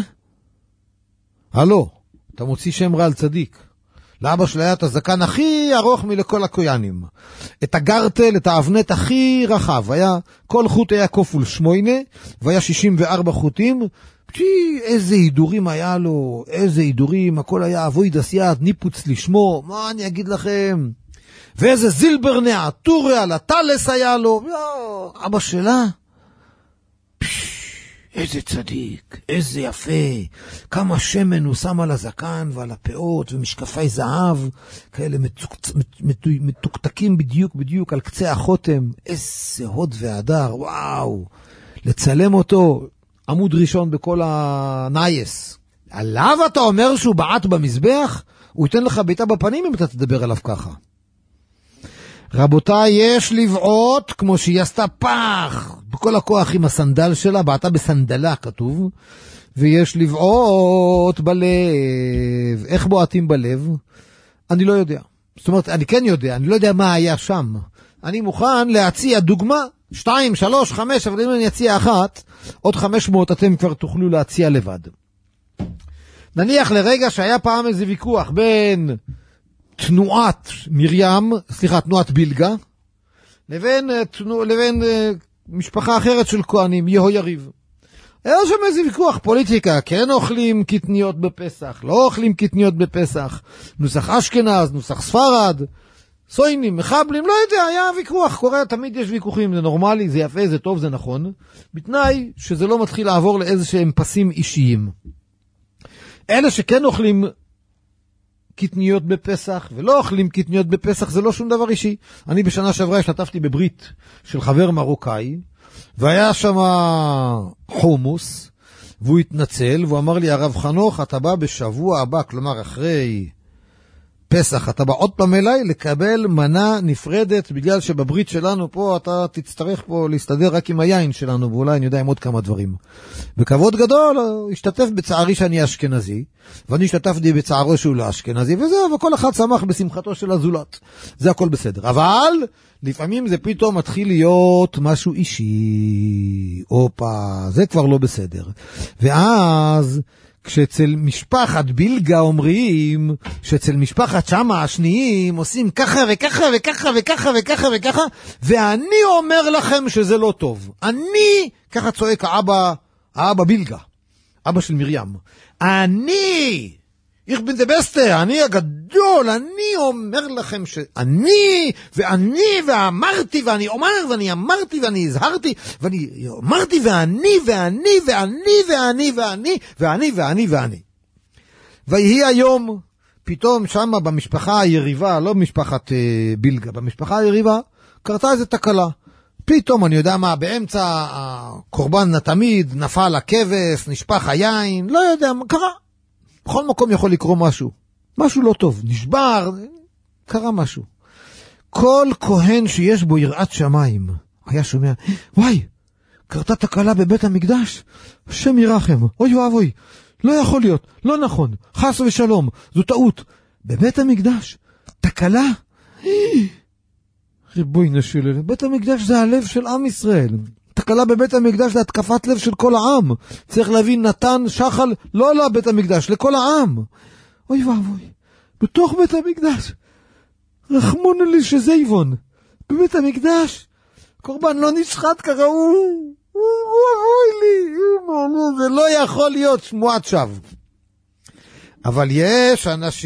הלו, אתה מוציא שם רע על צדיק. לאבא שלה היה את הזקן הכי ארוך מלכל הקויאנים. את הגרטל, את האבנט הכי רחב. היה, כל חוט היה כפול שמונה, והיה שישים וארבע חוטים. פשי, איזה הידורים היה לו, איזה הידורים, הכל היה אבוי דסיית, ניפוץ לשמו, מה אני אגיד לכם? ואיזה זילברנע, טורי על הטלס היה לו, יו, אבא שלה. פשי, איזה צדיק, איזה יפה, כמה שמן הוא שם על הזקן ועל הפאות ומשקפי זהב, כאלה מתוק, מתוקתקים בדיוק בדיוק על קצה החותם, איזה הוד והדר, וואו, לצלם אותו, עמוד ראשון בכל הנייס. עליו אתה אומר שהוא בעט במזבח? הוא ייתן לך ביתה בפנים אם אתה תדבר עליו ככה. רבותיי, יש לבעוט כמו שהיא עשתה פח בכל הכוח עם הסנדל שלה, בעטה בסנדלה כתוב, ויש לבעוט בלב. איך בועטים בלב? אני לא יודע. זאת אומרת, אני כן יודע, אני לא יודע מה היה שם. אני מוכן להציע דוגמה, שתיים, שלוש, חמש, אבל אם אני אציע אחת, עוד חמש מאות אתם כבר תוכלו להציע לבד. נניח לרגע שהיה פעם איזה ויכוח בין תנועת מרים, סליחה, תנועת בילגה, לבין, תנו, לבין משפחה אחרת של כהנים, יהויריב. היה שם איזה ויכוח, פוליטיקה, כן אוכלים קטניות בפסח, לא אוכלים קטניות בפסח, נוסח אשכנז, נוסח ספרד, סוינים, מחבלים, לא יודע, היה ויכוח, קורה, תמיד יש ויכוחים, זה נורמלי, זה יפה, זה טוב, זה נכון, בתנאי שזה לא מתחיל לעבור לאיזה שהם פסים אישיים. אלה שכן אוכלים קטניות בפסח, ולא אוכלים קטניות בפסח, זה לא שום דבר אישי. אני בשנה שעברה השתתפתי בברית של חבר מרוקאי, והיה שם חומוס, והוא התנצל, והוא אמר לי, הרב חנוך, אתה בא בשבוע הבא, כלומר אחרי פסח, אתה בא עוד פעם אליי לקבל מנה נפרדת, בגלל שבברית שלנו פה אתה תצטרך פה להסתדר רק עם היין שלנו, ואולי אני יודע עם עוד כמה דברים. בכבוד גדול, השתתף בצערי שאני אשכנזי, ואני השתתפתי בצערו שהוא לא אשכנזי, וזהו, וכל אחד שמח בשמחתו של הזולת. זה הכל בסדר. אבל לפעמים זה פתאום מתחיל להיות משהו אישי, אופה, זה כבר לא בסדר. ואז כשאצל משפחת בילגה אומרים, שאצל משפחת שמה השניים עושים ככה וככה וככה וככה וככה וככה, ואני אומר לכם שזה לא טוב. אני, ככה צועק האבא, האבא בילגה, אבא של מרים. אני, איך בן דה בסטר, אני הגדול, אני אומר לכם שאני, ואני, ואמרתי, ואני אומר, ואני אמרתי, ואני הזהרתי, ואני אמרתי, ואני, ואני, ואני, ואני, ואני, ואני, ואני, ואני. ויהי היום, פתאום שמה במשפחה היריבה, לא במשפחת אה, בילגה, במשפחה היריבה, קרתה איזו תקלה. פתאום, אני יודע מה, באמצע הקורבן התמיד, נפל הכבש, נשפך היין, לא יודע, מה קרה? בכל מקום יכול לקרוא משהו. משהו לא טוב. נשבר, קרה משהו. כל כהן שיש בו יראת שמיים, היה שומע, וואי, קרתה תקלה בבית המקדש? השם ירחם. אוי ואבוי, לא יכול להיות, לא נכון, חס ושלום, זו טעות. בבית המקדש, תקלה? ריבוי נשאל, בית המקדש זה הלב של עם ישראל. תקלה בבית המקדש זה התקפת לב של כל העם. צריך להבין, נתן שחל לא לבית המקדש, לכל העם. אוי ואבוי, בתוך בית המקדש, רחמונו לי שזה יבון. בבית המקדש, קורבן לא נשחט כראוי. אוי לי, זה לא יכול להיות שמועת שווא. אבל יש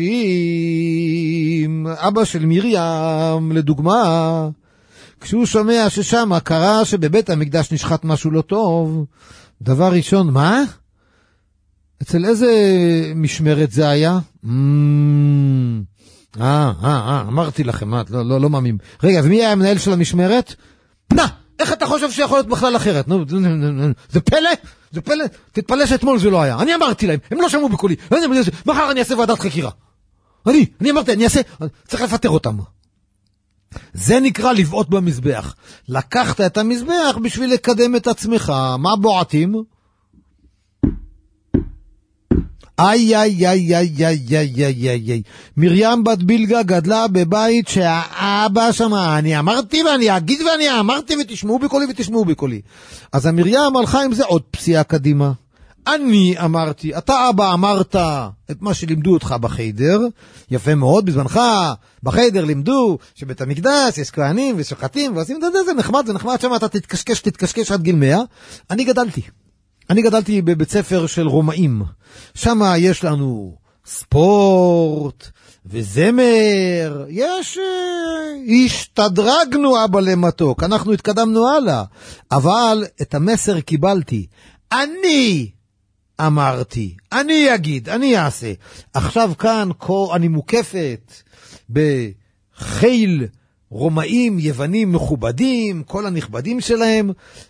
אנשים, אבא של מרים, לדוגמה, כשהוא שומע ששם קרה שבבית המקדש נשחט משהו לא טוב, דבר ראשון, מה? אצל איזה משמרת זה היה? אה, אה, אה, אמרתי לכם, לא, לא, לא מאמין. רגע, ומי היה המנהל של המשמרת? נא, איך אתה חושב שיכול להיות בכלל אחרת? נו, זה פלא? זה פלא? תתפלא שאתמול זה לא היה. אני אמרתי להם, הם לא שמעו בקולי. מחר אני אעשה ועדת חקירה. אני, אני אמרתי, אני אעשה, צריך לפטר אותם. זה נקרא לבעוט במזבח. לקחת את המזבח בשביל לקדם את עצמך. מה בועטים? איי איי איי איי איי איי איי איי. מרים בת בילגה גדלה בבית שהאבא שמה, אני אמרתי ואני אגיד ואני אמרתי ותשמעו בקולי ותשמעו בקולי. אז המרים הלכה עם זה עוד פסיעה קדימה. אני אמרתי, אתה אבא אמרת את מה שלימדו אותך בחדר, יפה מאוד, בזמנך בחדר לימדו שבית המקדש יש כהנים ושוחטים ועושים את זה, זה נחמד, זה נחמד, שמה אתה תתקשקש, תתקשקש עד גיל מאה. אני גדלתי, אני גדלתי בבית ספר של רומאים, שם יש לנו ספורט וזמר, יש, השתדרגנו אבא למתוק, אנחנו התקדמנו הלאה, אבל את המסר קיבלתי, אני אמרתי, אני אגיד, אני אעשה. עכשיו כאן אני מוקפת בחיל רומאים, יוונים מכובדים, כל הנכבדים שלהם,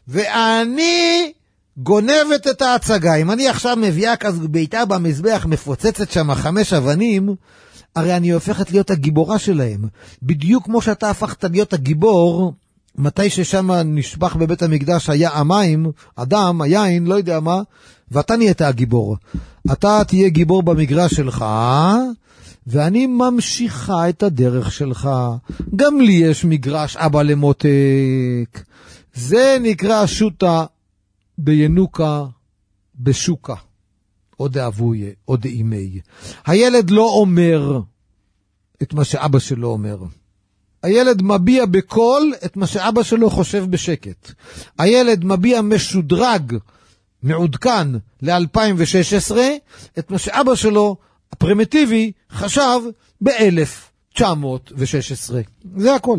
ואני גונבת את ההצגה. אם אני עכשיו מביאה כזו ביתה במזבח, מפוצצת שם חמש אבנים, הרי אני הופכת להיות הגיבורה שלהם. בדיוק כמו שאתה הפכת להיות הגיבור, מתי ששם נשפך בבית המקדש היה המים, אדם, היין, לא יודע מה, ואתה נהיית הגיבור. אתה תהיה גיבור במגרש שלך, ואני ממשיכה את הדרך שלך. גם לי יש מגרש אבא למותק. זה נקרא שוטה בינוקה בשוקה. או דאבוי, או דאימי. הילד לא אומר את מה שאבא שלו אומר. הילד מביע בקול את מה שאבא שלו חושב בשקט. הילד מביע משודרג, מעודכן ל-אלפיים ושש עשרה, את מה שאבא שלו, הפרימיטיבי, חשב ב-אלף תשע מאות ושש עשרה. זה הכל.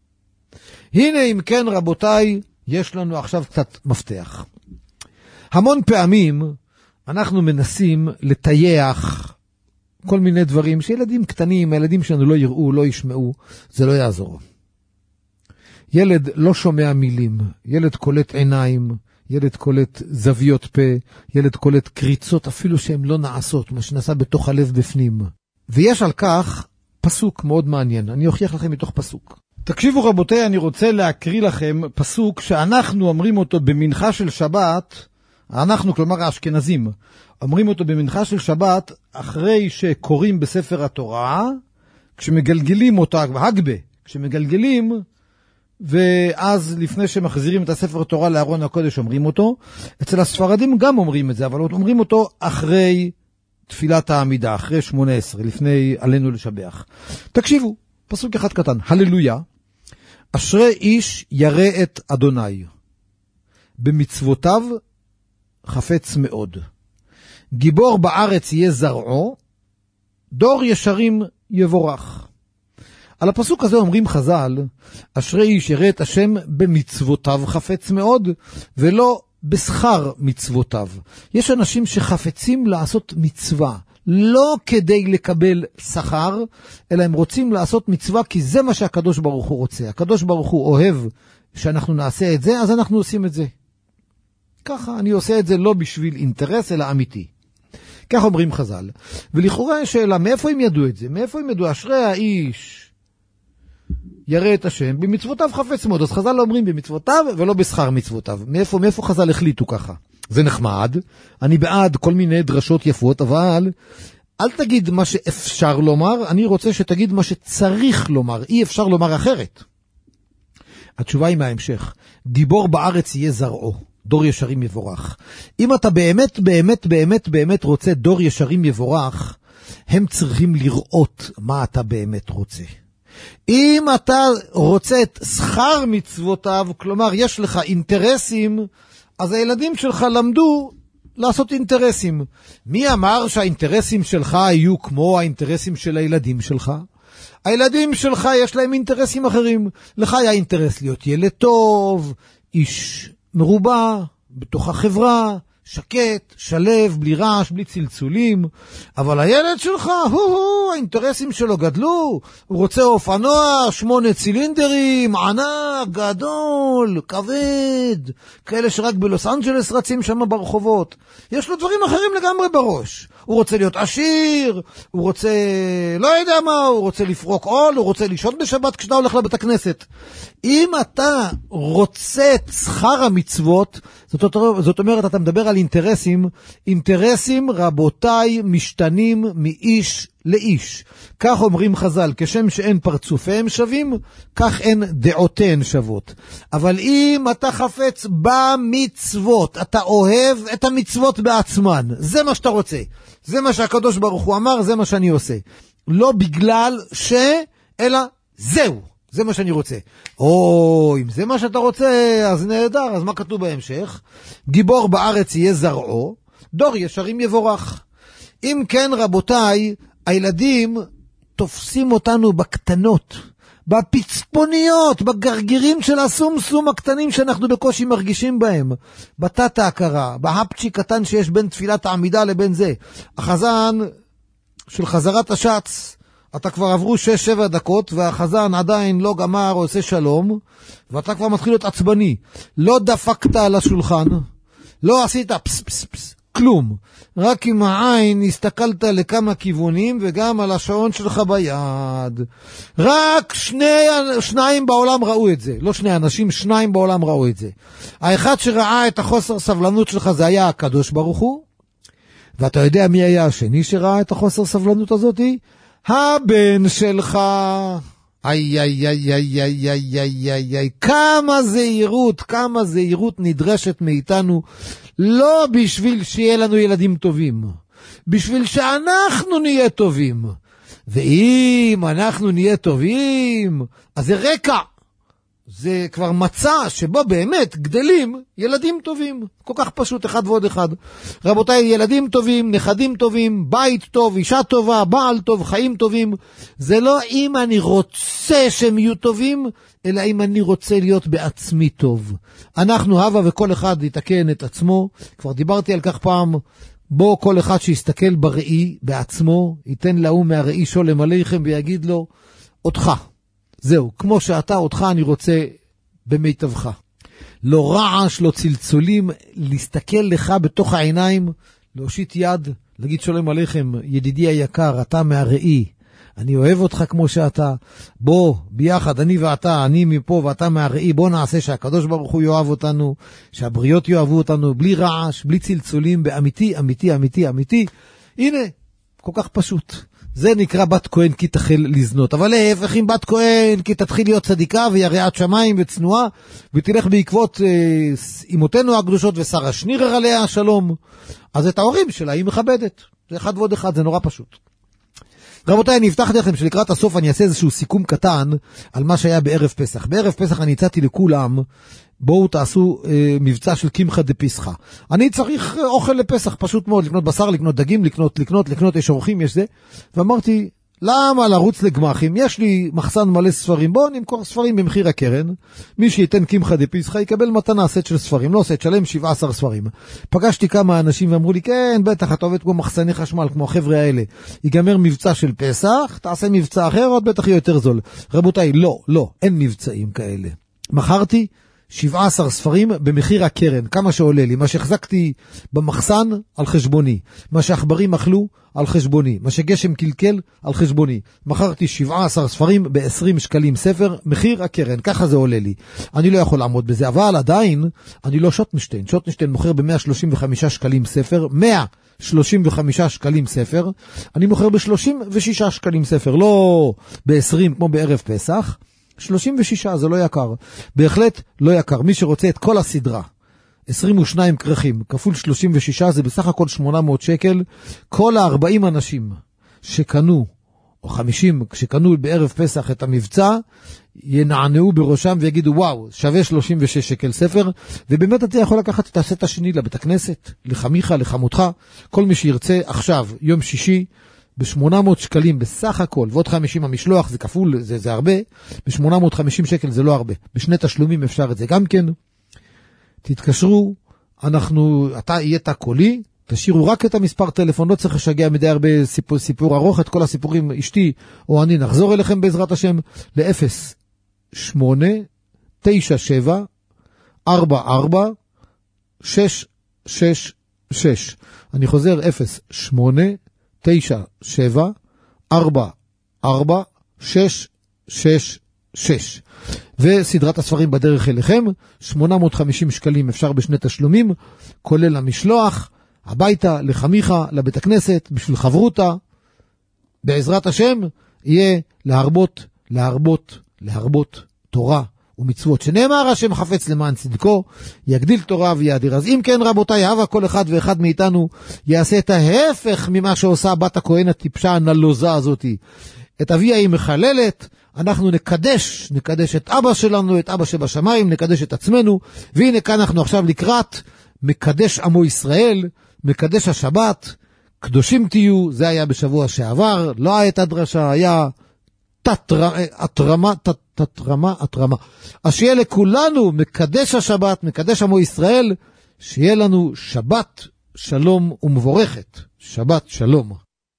הנה אם כן רבותיי, יש לנו עכשיו קצת מפתח. המון פעמים אנחנו מנסים לטייח כל מיני דברים שילדים קטנים, הילדים שלנו לא יראו, לא ישמעו, זה לא יעזור. ילד לא שומע מילים, ילד קולט עיניים, ילד קולט זוויות פה, ילד קולט קריצות אפילו שהן לא נעשות, מה שנעשה בתוך הלב בפנים. ויש על כך פסוק מאוד מעניין, אני אוכיח לכם מתוך פסוק. תקשיבו רבותיי, אני רוצה להקריא לכם פסוק שאנחנו אומרים אותו במנחה של שבת, אנחנו כלומר האשכנזים, אומרים אותו במנחה של שבת אחרי שקוראים בספר התורה, כשמגלגלים אותה, הגבה, כשמגלגלים, ואז לפני שמחזירים את הספר התורה לארון הקודש אומרים אותו. אצל הספרדים גם אומרים את זה, אבל אומרים אותו אחרי תפילת העמידה, אחרי שמונה עשרה, לפני עלינו לשבח. תקשיבו, פסוק אחד קטן, הללויה, אשרי איש ירא את אדוני, במצוותיו חפץ מאוד. גיבור בארץ יהיה זרעו, דור ישרים יבורך. על הפסוק הזה אומרים חז"ל, אשרי איש ירא את השם במצוותיו חפץ מאוד, ולא בשכר מצוותיו. יש אנשים שחפצים לעשות מצווה, לא כדי לקבל שכר, אלא הם רוצים לעשות מצווה כי זה מה שהקדוש ברוך הוא רוצה. הקדוש ברוך הוא אוהב שאנחנו נעשה את זה, אז אנחנו עושים את זה. ככה, אני עושה את זה לא בשביל אינטרס, אלא אמיתי. כך אומרים חז"ל. ולכאורה יש שאלה, מאיפה הם ידעו את זה? מאיפה הם ידעו? אשרי האיש ירא את השם, במצוותיו חפץ מאוד. אז חז"ל אומרים במצוותיו ולא בשכר מצוותיו. מאיפה, מאיפה חז"ל החליטו ככה? זה נחמד, אני בעד כל מיני דרשות יפות, אבל אל תגיד מה שאפשר לומר, אני רוצה שתגיד מה שצריך לומר, אי אפשר לומר אחרת. התשובה היא מההמשך, גיבור בארץ יהיה זרעו, דור ישרים יבורך. אם אתה באמת, באמת, באמת, באמת רוצה דור ישרים יבורך, הם צריכים לראות מה אתה באמת רוצה. אם אתה רוצה את שכר מצוותיו, כלומר יש לך אינטרסים, אז הילדים שלך למדו לעשות אינטרסים. מי אמר שהאינטרסים שלך יהיו כמו האינטרסים של הילדים שלך? הילדים שלך יש להם אינטרסים אחרים. לך היה אינטרס להיות ילד טוב, איש מרובע, בתוך החברה, שקט, שלב, בלי רעש, בלי צלצולים, אבל הילד שלך, הו-הו, האינטרסים שלו גדלו, הוא רוצה אופנוע, שמונה צילינדרים, ענק, גדול, כבד, כאלה שרק בלוס אנג'לס רצים שם ברחובות. יש לו דברים אחרים לגמרי בראש. הוא רוצה להיות עשיר, הוא רוצה, לא יודע מה, הוא רוצה לפרוק עול, הוא רוצה לישון בשבת כשאתה הולך לבית הכנסת. אם אתה רוצה את שכר המצוות, זאת, זאת אומרת, אתה מדבר על אינטרסים, אינטרסים רבותיי משתנים מאיש לאיש. כך אומרים חז"ל, כשם שאין פרצופיהם שווים, כך אין דעותיהן שוות. אבל אם אתה חפץ במצוות, אתה אוהב את המצוות בעצמן, זה מה שאתה רוצה. זה מה שהקדוש ברוך הוא אמר, זה מה שאני עושה. לא בגלל ש... אלא זהו, זה מה שאני רוצה. או, אם זה מה שאתה רוצה, אז נהדר, אז מה כתוב בהמשך? גיבור בארץ יהיה זרעו, דור ישרים יבורך. אם כן, רבותיי, הילדים תופסים אותנו בקטנות, בפצפוניות, בגרגירים של הסום-סום הקטנים שאנחנו בקושי מרגישים בהם, בתת ההכרה, בהפצ'י קטן שיש בין תפילת העמידה לבין זה. החזן של חזרת השץ, אתה כבר עברו שש שבע דקות, והחזן עדיין לא גמר או עושה שלום, ואתה כבר מתחיל להיות עצבני. לא דפקת על השולחן, לא עשית פס פס פס, כלום. רק עם העין הסתכלת לכמה כיוונים, וגם על השעון שלך ביד. רק שני, שניים בעולם ראו את זה. לא שני אנשים, שניים בעולם ראו את זה. האחד שראה את החוסר סבלנות שלך זה היה הקדוש ברוך הוא, ואתה יודע מי היה השני שראה את החוסר סבלנות הזאת? הבן שלך. איי, איי, איי, איי, איי, איי, איי, איי, איי, כמה זהירות, כמה זהירות נדרשת מאיתנו, לא בשביל שיהיה לנו ילדים טובים, בשביל שאנחנו נהיה טובים. ואם אנחנו נהיה טובים, אז זה רקע, זה כבר מצע שבו באמת גדלים ילדים טובים. כל כך פשוט, אחד ועוד אחד. רבותיי, ילדים טובים, נכדים טובים, בית טוב, אישה טובה, בעל טוב, חיים טובים. זה לא אם אני רוצה שהם יהיו טובים, אלא אם אני רוצה להיות בעצמי טוב. אנחנו הווה וכל אחד יתקן את עצמו. כבר דיברתי על כך פעם. בוא כל אחד שיסתכל בראי בעצמו, ייתן להוא מהראי שולם עליכם ויגיד לו, אותך. זהו, כמו שאתה, אותך אני רוצה במיטבך. לא רעש, לא צלצולים, להסתכל לך בתוך העיניים, להושיט יד, להגיד שלום עליכם, ידידי היקר, אתה מהראי, אני אוהב אותך כמו שאתה, בוא, ביחד, אני ואתה, אני מפה ואתה מהראי, בוא נעשה שהקדוש ברוך הוא יאהב אותנו, שהבריות יאהבו אותנו, בלי רעש, בלי צלצולים, באמיתי, אמיתי, אמיתי, אמיתי. הנה, כל כך פשוט. זה נקרא בת כהן כי תחל לזנות. אבל להפך, אם בת כהן כי תתחיל להיות צדיקה ויראת שמיים וצנועה, ותלך בעקבות אה, אמותינו הקדושות ושר השניר עליה השלום, אז את ההורים שלה היא מכבדת. זה אחד ועוד אחד, זה נורא פשוט. רבותיי, אני הבטחתי לכם שלקראת הסוף אני אעשה איזשהו סיכום קטן על מה שהיה בערב פסח. בערב פסח אני הצעתי לכולם, בואו תעשו אה, מבצע של קמחא דפסחא. אני צריך אה, אוכל לפסח, פשוט מאוד, לקנות בשר, לקנות דגים, לקנות, לקנות, לקנות, יש אורחים, יש זה. ואמרתי, למה לרוץ לגמחים? יש לי מחסן מלא ספרים, בואו נמכור ספרים במחיר הקרן. מי שייתן קמחא דפסחא יקבל מתנה סט של ספרים, לא סט שלם, שבעה עשר ספרים. פגשתי כמה אנשים ואמרו לי, כן, בטח, אתה עובד כמו מחסני חשמל, כמו החבר'ה האלה. ייגמר מבצע של פסח, תעשה מבצע אחר, עוד בטח יהיה יותר זול. רבותיי, לא, לא, אין מבצעים כאלה. מכרתי שבעה עשר ספרים במחיר הקרן, כמה שעולה לי, מה שהחזקתי במחסן על חשבוני, מה שהחברים אכלו על חשבוני, מה שגשם קלקל על חשבוני. מכרתי שבעה עשר ספרים ב-עשרים שקלים ספר, מחיר הקרן, ככה זה עולה לי. אני לא יכול לעמוד בזה, אבל עדיין אני לא שוטנשטיין. שוטנשטיין מוכר ב-מאה שלושים וחמישה שקלים ספר, מאה שלושים וחמישה שקלים ספר, אני מוכר ב-שלושים ושישה שקלים ספר, לא ב-עשרים כמו בערב פסח. שלושים ושש, זה לא יקר. בהחלט לא יקר. מי שרוצה את כל הסדרה, עשרים ושניים כרכים, כפול שלושים ושש, זה בסך הכל שמונה מאות שקל. כל ה-ארבעים אנשים שקנו, או חמישים, שקנו בערב פסח את המבצע, ינענעו בראשם ויגידו, וואו, שווה שלושים ושש שקל ספר, ובאמת אתה יכול לקחת את הסט השני לבית הכנסת, לחמיך, לחמותך, כל מי שירצה עכשיו, יום שישי, ב-שמונה מאות שקלים בסך הכל, ועוד חמישים המשלוח, זה כפול, זה, זה הרבה, ב-שמונה מאות וחמישים שקל זה לא הרבה, בשני תשלומים אפשר את זה גם כן. תתקשרו, אנחנו, אתה יהיה תא קולי, תשאירו רק את המספר טלפון, לא צריך לשגע מדי הרבה סיפור, סיפור ארוך, את כל הסיפורים אשתי או אני נחזור אליכם בעזרת השם, ל-אפס שמונה תשע שבע ארבע ארבע שש שש שש. אני חוזר, אפס שמונה תשע שבע ארבע ארבע שש שש שש. וסדרת הספרים בדרך אליכם, שמונה מאות וחמישים שקלים אפשר בשני תשלומים, כולל המשלוח, הביתה, לחמיך, לבית הכנסת, בשביל חברותה. בעזרת השם, יהיה להרבות, להרבות, להרבות תורה ומצוות. שנאמר השם חפץ למען צדקו, יגדיל תורה ויאדיר. אז אם כן רבותיי, הווה כל אחד ואחד מאיתנו יעשה את ההפך ממה שעושה בת הכהן הטיפשה הנלוזה הזאת. את אביה היא מחללת, אנחנו נקדש, נקדש את אבא שלנו, את אבא שבשמיים, נקדש את עצמנו, והנה כאן אנחנו עכשיו לקראת מקדש עמו ישראל, מקדש השבת, קדושים תהיו, זה היה בשבוע שעבר, לא הייתה דרשה, היה תתרמה, תתרמה, תתרמה. אז שיהיה לכולנו מקדש השבת, מקדש עמו ישראל, שיהיה לנו שבת שלום ומבורכת. שבת שלום.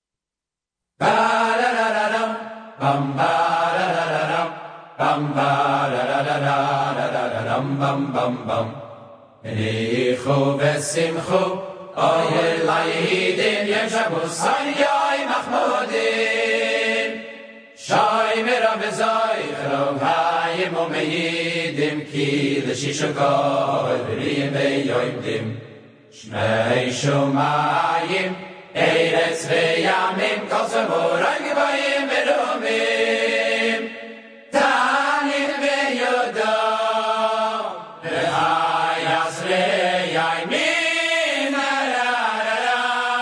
Bam ba da da da da bam ba da da da da da da dum bum bum bum Echo vesimcho oy laydim yem shabos ay mahmudin Shay mera bezay khrov hayim umeyidim ki l'shishokoy v'riyim beyoydim Shmei shumayim Eretz v'yamim kol zavoray g'bayim v'rumim Tanim v'yodom v'hayas v'yaymin ha-ra-ra-ra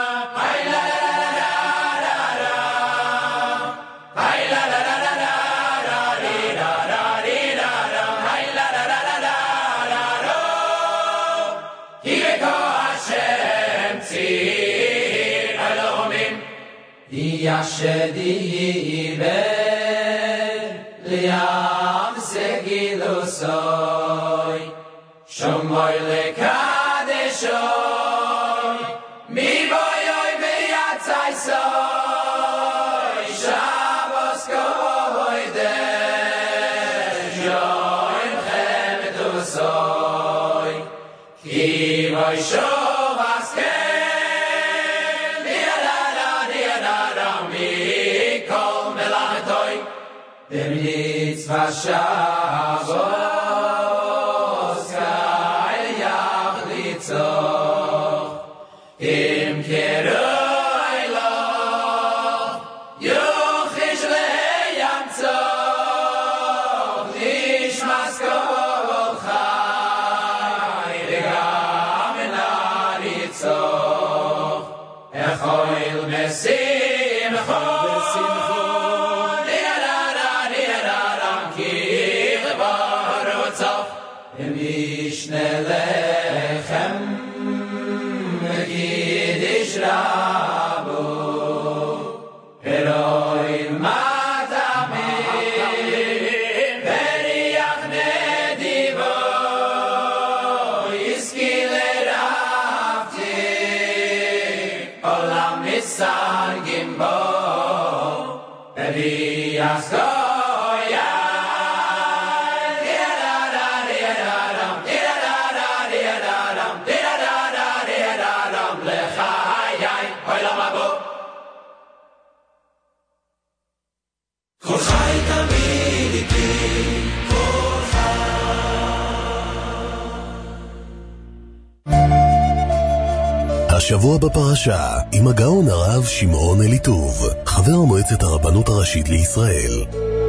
hay-la-la-la-la-la-la hay-la-la-la-la-la-la-ri-ra-ra-ri-ra-ra hay-la-la-la-la-la-la-ro Ki v'ko Hashem tzir Yashedi yiber liam segilosoy Shomoy lekadeshoy mi boyoy beyatzay soy Shabbos kodesh yoim chemedusoy Ki voy shovas Dem yitzvah Shabbos ka'el yach litzoch Im keroi loch yuchish leyam tzoch Nishmas kol chai v'gam na'ritzoch Echoil mesimcho Lechem Megiddish Rabu Eroi Matamim Beriach Nedivo Yiskile Rafti Olam Nissan Gimbo Beriach Goya השבוע בפרשה עם הגאון הרב שמעון אליטוב, חבר מועצת הרבנות הראשית לישראל.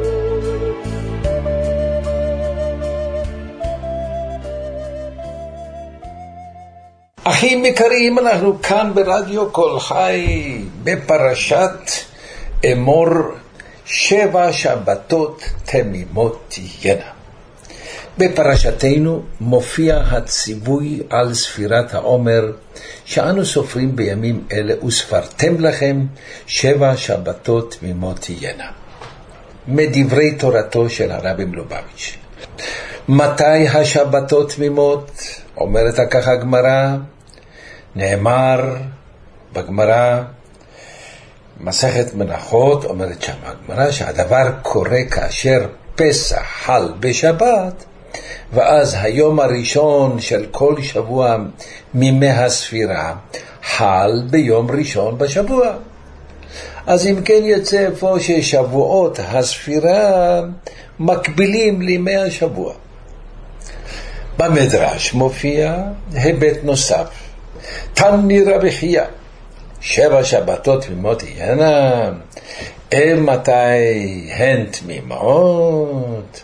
אחים יקרים, אנחנו כאן ברדיו כל חי בפרשת אמור שבע שבתות תמימות תהיינה. בפרשתנו מופיע הציווי על ספירת העומר שאנו סופרים בימים אלה, וספרתם לכם שבע שבתות תמימות תהיינה, מדברי תורתו של הרבי מלובביץ'. מתי השבתות תמימות? אומרת ככה הגמרא, נאמר בגמרא, מסכת מנחות, אומרת שם הגמרא, שהדבר קורה כאשר פסח חל בשבת, ואז היום הראשון של כל שבוע מימי הספירה חל ביום ראשון בשבוע. אז אם כן יוצא פה ששבועות הספירה מקבילים לימי השבוע. במדרש מופיע היבט נוסף, תני רבי חייא, שבע שבתות תמימות תהיינה, מתי הן תמימות?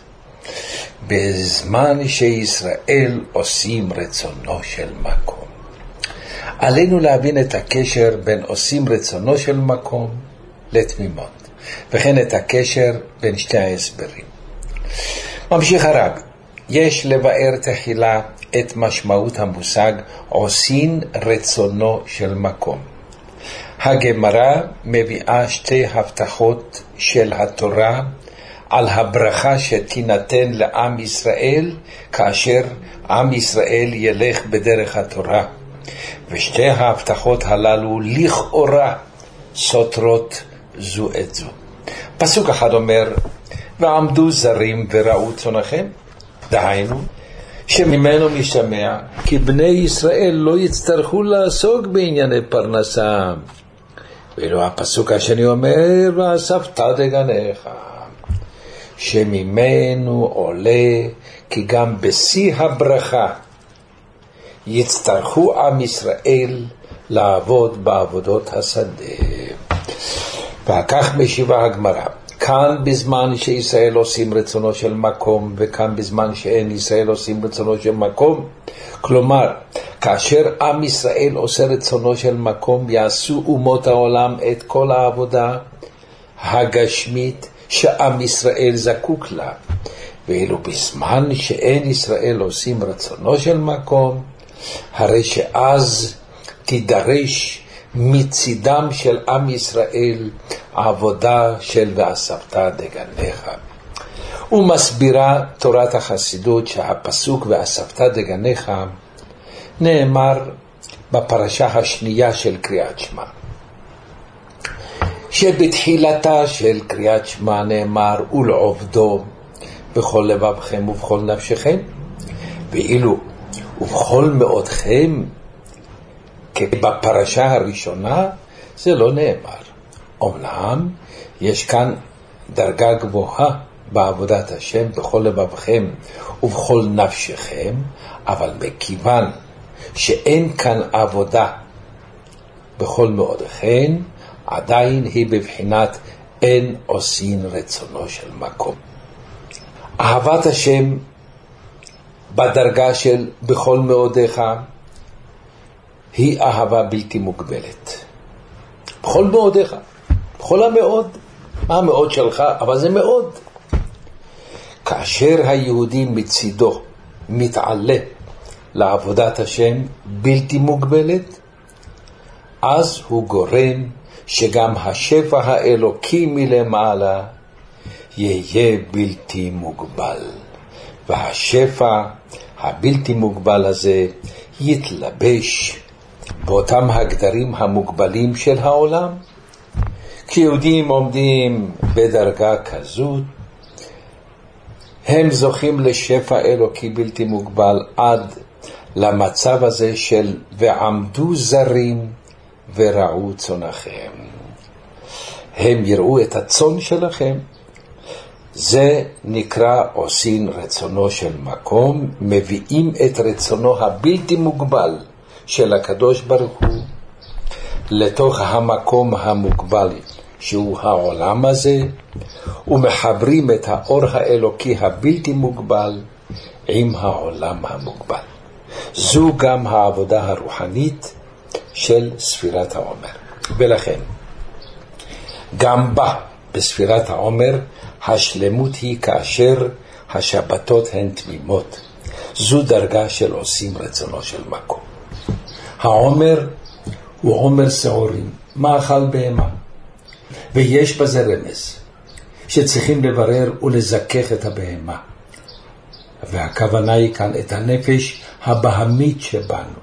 בזמן שישראל עושים רצונו של מקום. עלינו להבין את הקשר בין עושים רצונו של מקום לתמימות, וכן את הקשר בין שתי ההסברים. ממשיך הרב, יש לבאר תחילה את משמעות המושג עושים רצונו של מקום. הגמרא מביאה שתי הבטחות של התורה על הברכה שתינתן לעם ישראל כאשר עם ישראל ילך בדרך התורה, ושתי ההבטחות הללו לכאורה סותרות זו את זו. פסוק אחד אומר, ועמדו זרים וראו צונכם, דהיינו שממנו משתמע כי בני ישראל לא יצטרכו לעסוק בענייני פרנסה. ואילו הפסוק השני אומר, ואספת דגניך, שממנו עולה כי גם בשיא הברכה יצטרכו עם ישראל לעבוד בעבודות השדה. וכך משיבה הגמרא, כאן בזמן שישראל עושים רצונו של מקום, וכאן בזמן שאין ישראל עושים רצונו של מקום. כלומר, כאשר עם ישראל עושה רצונו של מקום, יעשו אומות העולם את כל העבודה הגשמית שעם ישראל זקוק לה. ואילו בזמן שאין ישראל עושים רצונו של מקום, הרי שאז תידרש מצידם של עם ישראל העבודה של ואספת דגניך. ומסבירה תורת החסידות שהפסוק ואספת דגניך נאמר בפרשה השנייה של קריאת שמע, שבתחילתה של קריאת שמע נאמר ולעובדו בכל לבבכם ובכל נפשכם, ואילו ובכל מאודכם בפרשה הראשונה זה לא נאמר. אומנם יש כאן דרגה גבוהה בעבודת השם בכל לבבכם ובכל נפשכם, אבל מכיוון שאין כאן עבודה בכל מאודכם, עדיין היא בבחינת אין עושים רצונו של מקום. אהבת השם בדרגה של בכל מאודיך היא אהבה בלתי מוגבלת. בכל מאודיך, בכל המאוד, מה המאוד שלך? אבל זה מאוד. כאשר היהודי מצידו מתעלה לעבודת השם בלתי מוגבלת, אז הוא גורם שגם השפע האלוקי מלמעלה יהיה בלתי מוגבל, והשפע הבלתי מוגבל הזה יתלבש באותם הגדרים המוגבלים של העולם. כשיהודים עומדים בדרגה כזו, הם זוכים לשפע אלוקי בלתי מוגבל עד למצב הזה של ועמדו זרים וראו צונכם. הם יראו את הצון שלכם. זה נקרא עושים רצונו של מקום, מביאים את רצונו הבלתי מוגבל של הקדוש ברוך הוא לתוך המקום המוגבל שהוא העולם הזה, ומחברים את האור האלוקי הבלתי מוגבל עם העולם המוגבל. זו גם העבודה הרוחנית של ספירת העומר. ולכן גם בה בספירת העומר השלמות היא כאשר השבתות הן תמימות. זו דרגה של עושים רצונו של מקום. העומר הוא עומר שעורים, מאכל בהמה, ויש בזה רמז שצריכים לברר ולזכך את הבהמה. והכוונה היא כאן את הנפש הבהמית שבנו.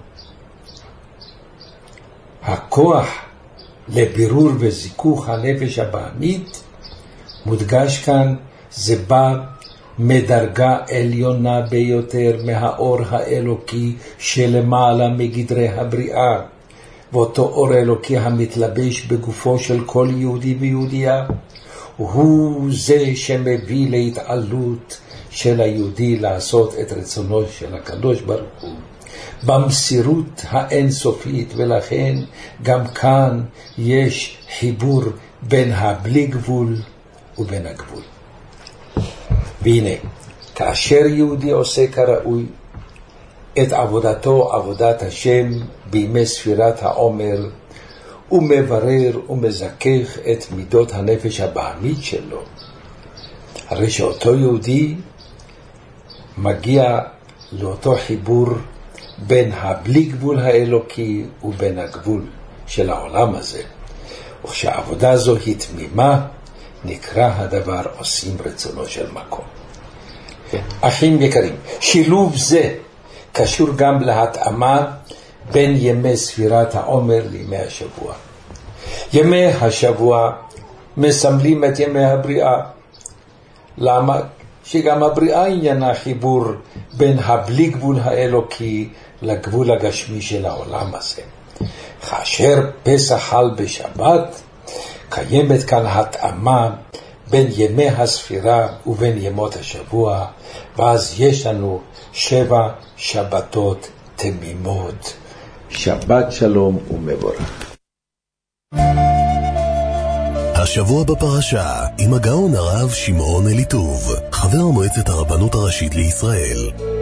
הכוח לבירור וזיכוך הנפש הבהמית מודגש כאן, זה בא מדרגה עליונה ביותר מהאור האלוקי שלמעלה מגדרי הבריאה, ואותו אור אלוקי המתלבש בגופו של כל יהודי ויהודייה, הוא זה שמביא להתעלות של היהודי לעשות את רצונו של הקדוש ברוך הוא במסירות האינסופית. ולכן גם כאן יש חיבור בין הבלי גבול ובין הגבול. והנה, כאשר יהודי עושה כראוי את עבודתו, עבודת השם, בימי ספירת העומר, הוא מברר ומזכך את מידות הנפש הבהמית שלו, הרי שאותו יהודי מגיע לאותו חיבור בין הבלי גבול האלוקי ובין הגבול של העולם הזה. וכשהעבודה זו היא תמימה, נקרא הדבר עושים רצונו של מקום. אחים יקרים, שילוב זה קשור גם להתאמה בין ימי ספירת העומר לימי השבוע. ימי השבוע מסמלים את ימי הבריאה. למה? שגם הבריאה עניינה חיבור בין הבלי גבול האלוקי לגבול הגשמי של העולם הזה. כאשר פסח חל בשבת, קיימת כאן התאמה בין ימי הספירה ובין ימות השבוע, ואז יש לנו שבע שבתות תמימות. שבת שלום ומבורך. השבוע בפרשה עם הגאון הרב שמעון אליטוב, חבר מועצת הרבנות הראשית לישראל.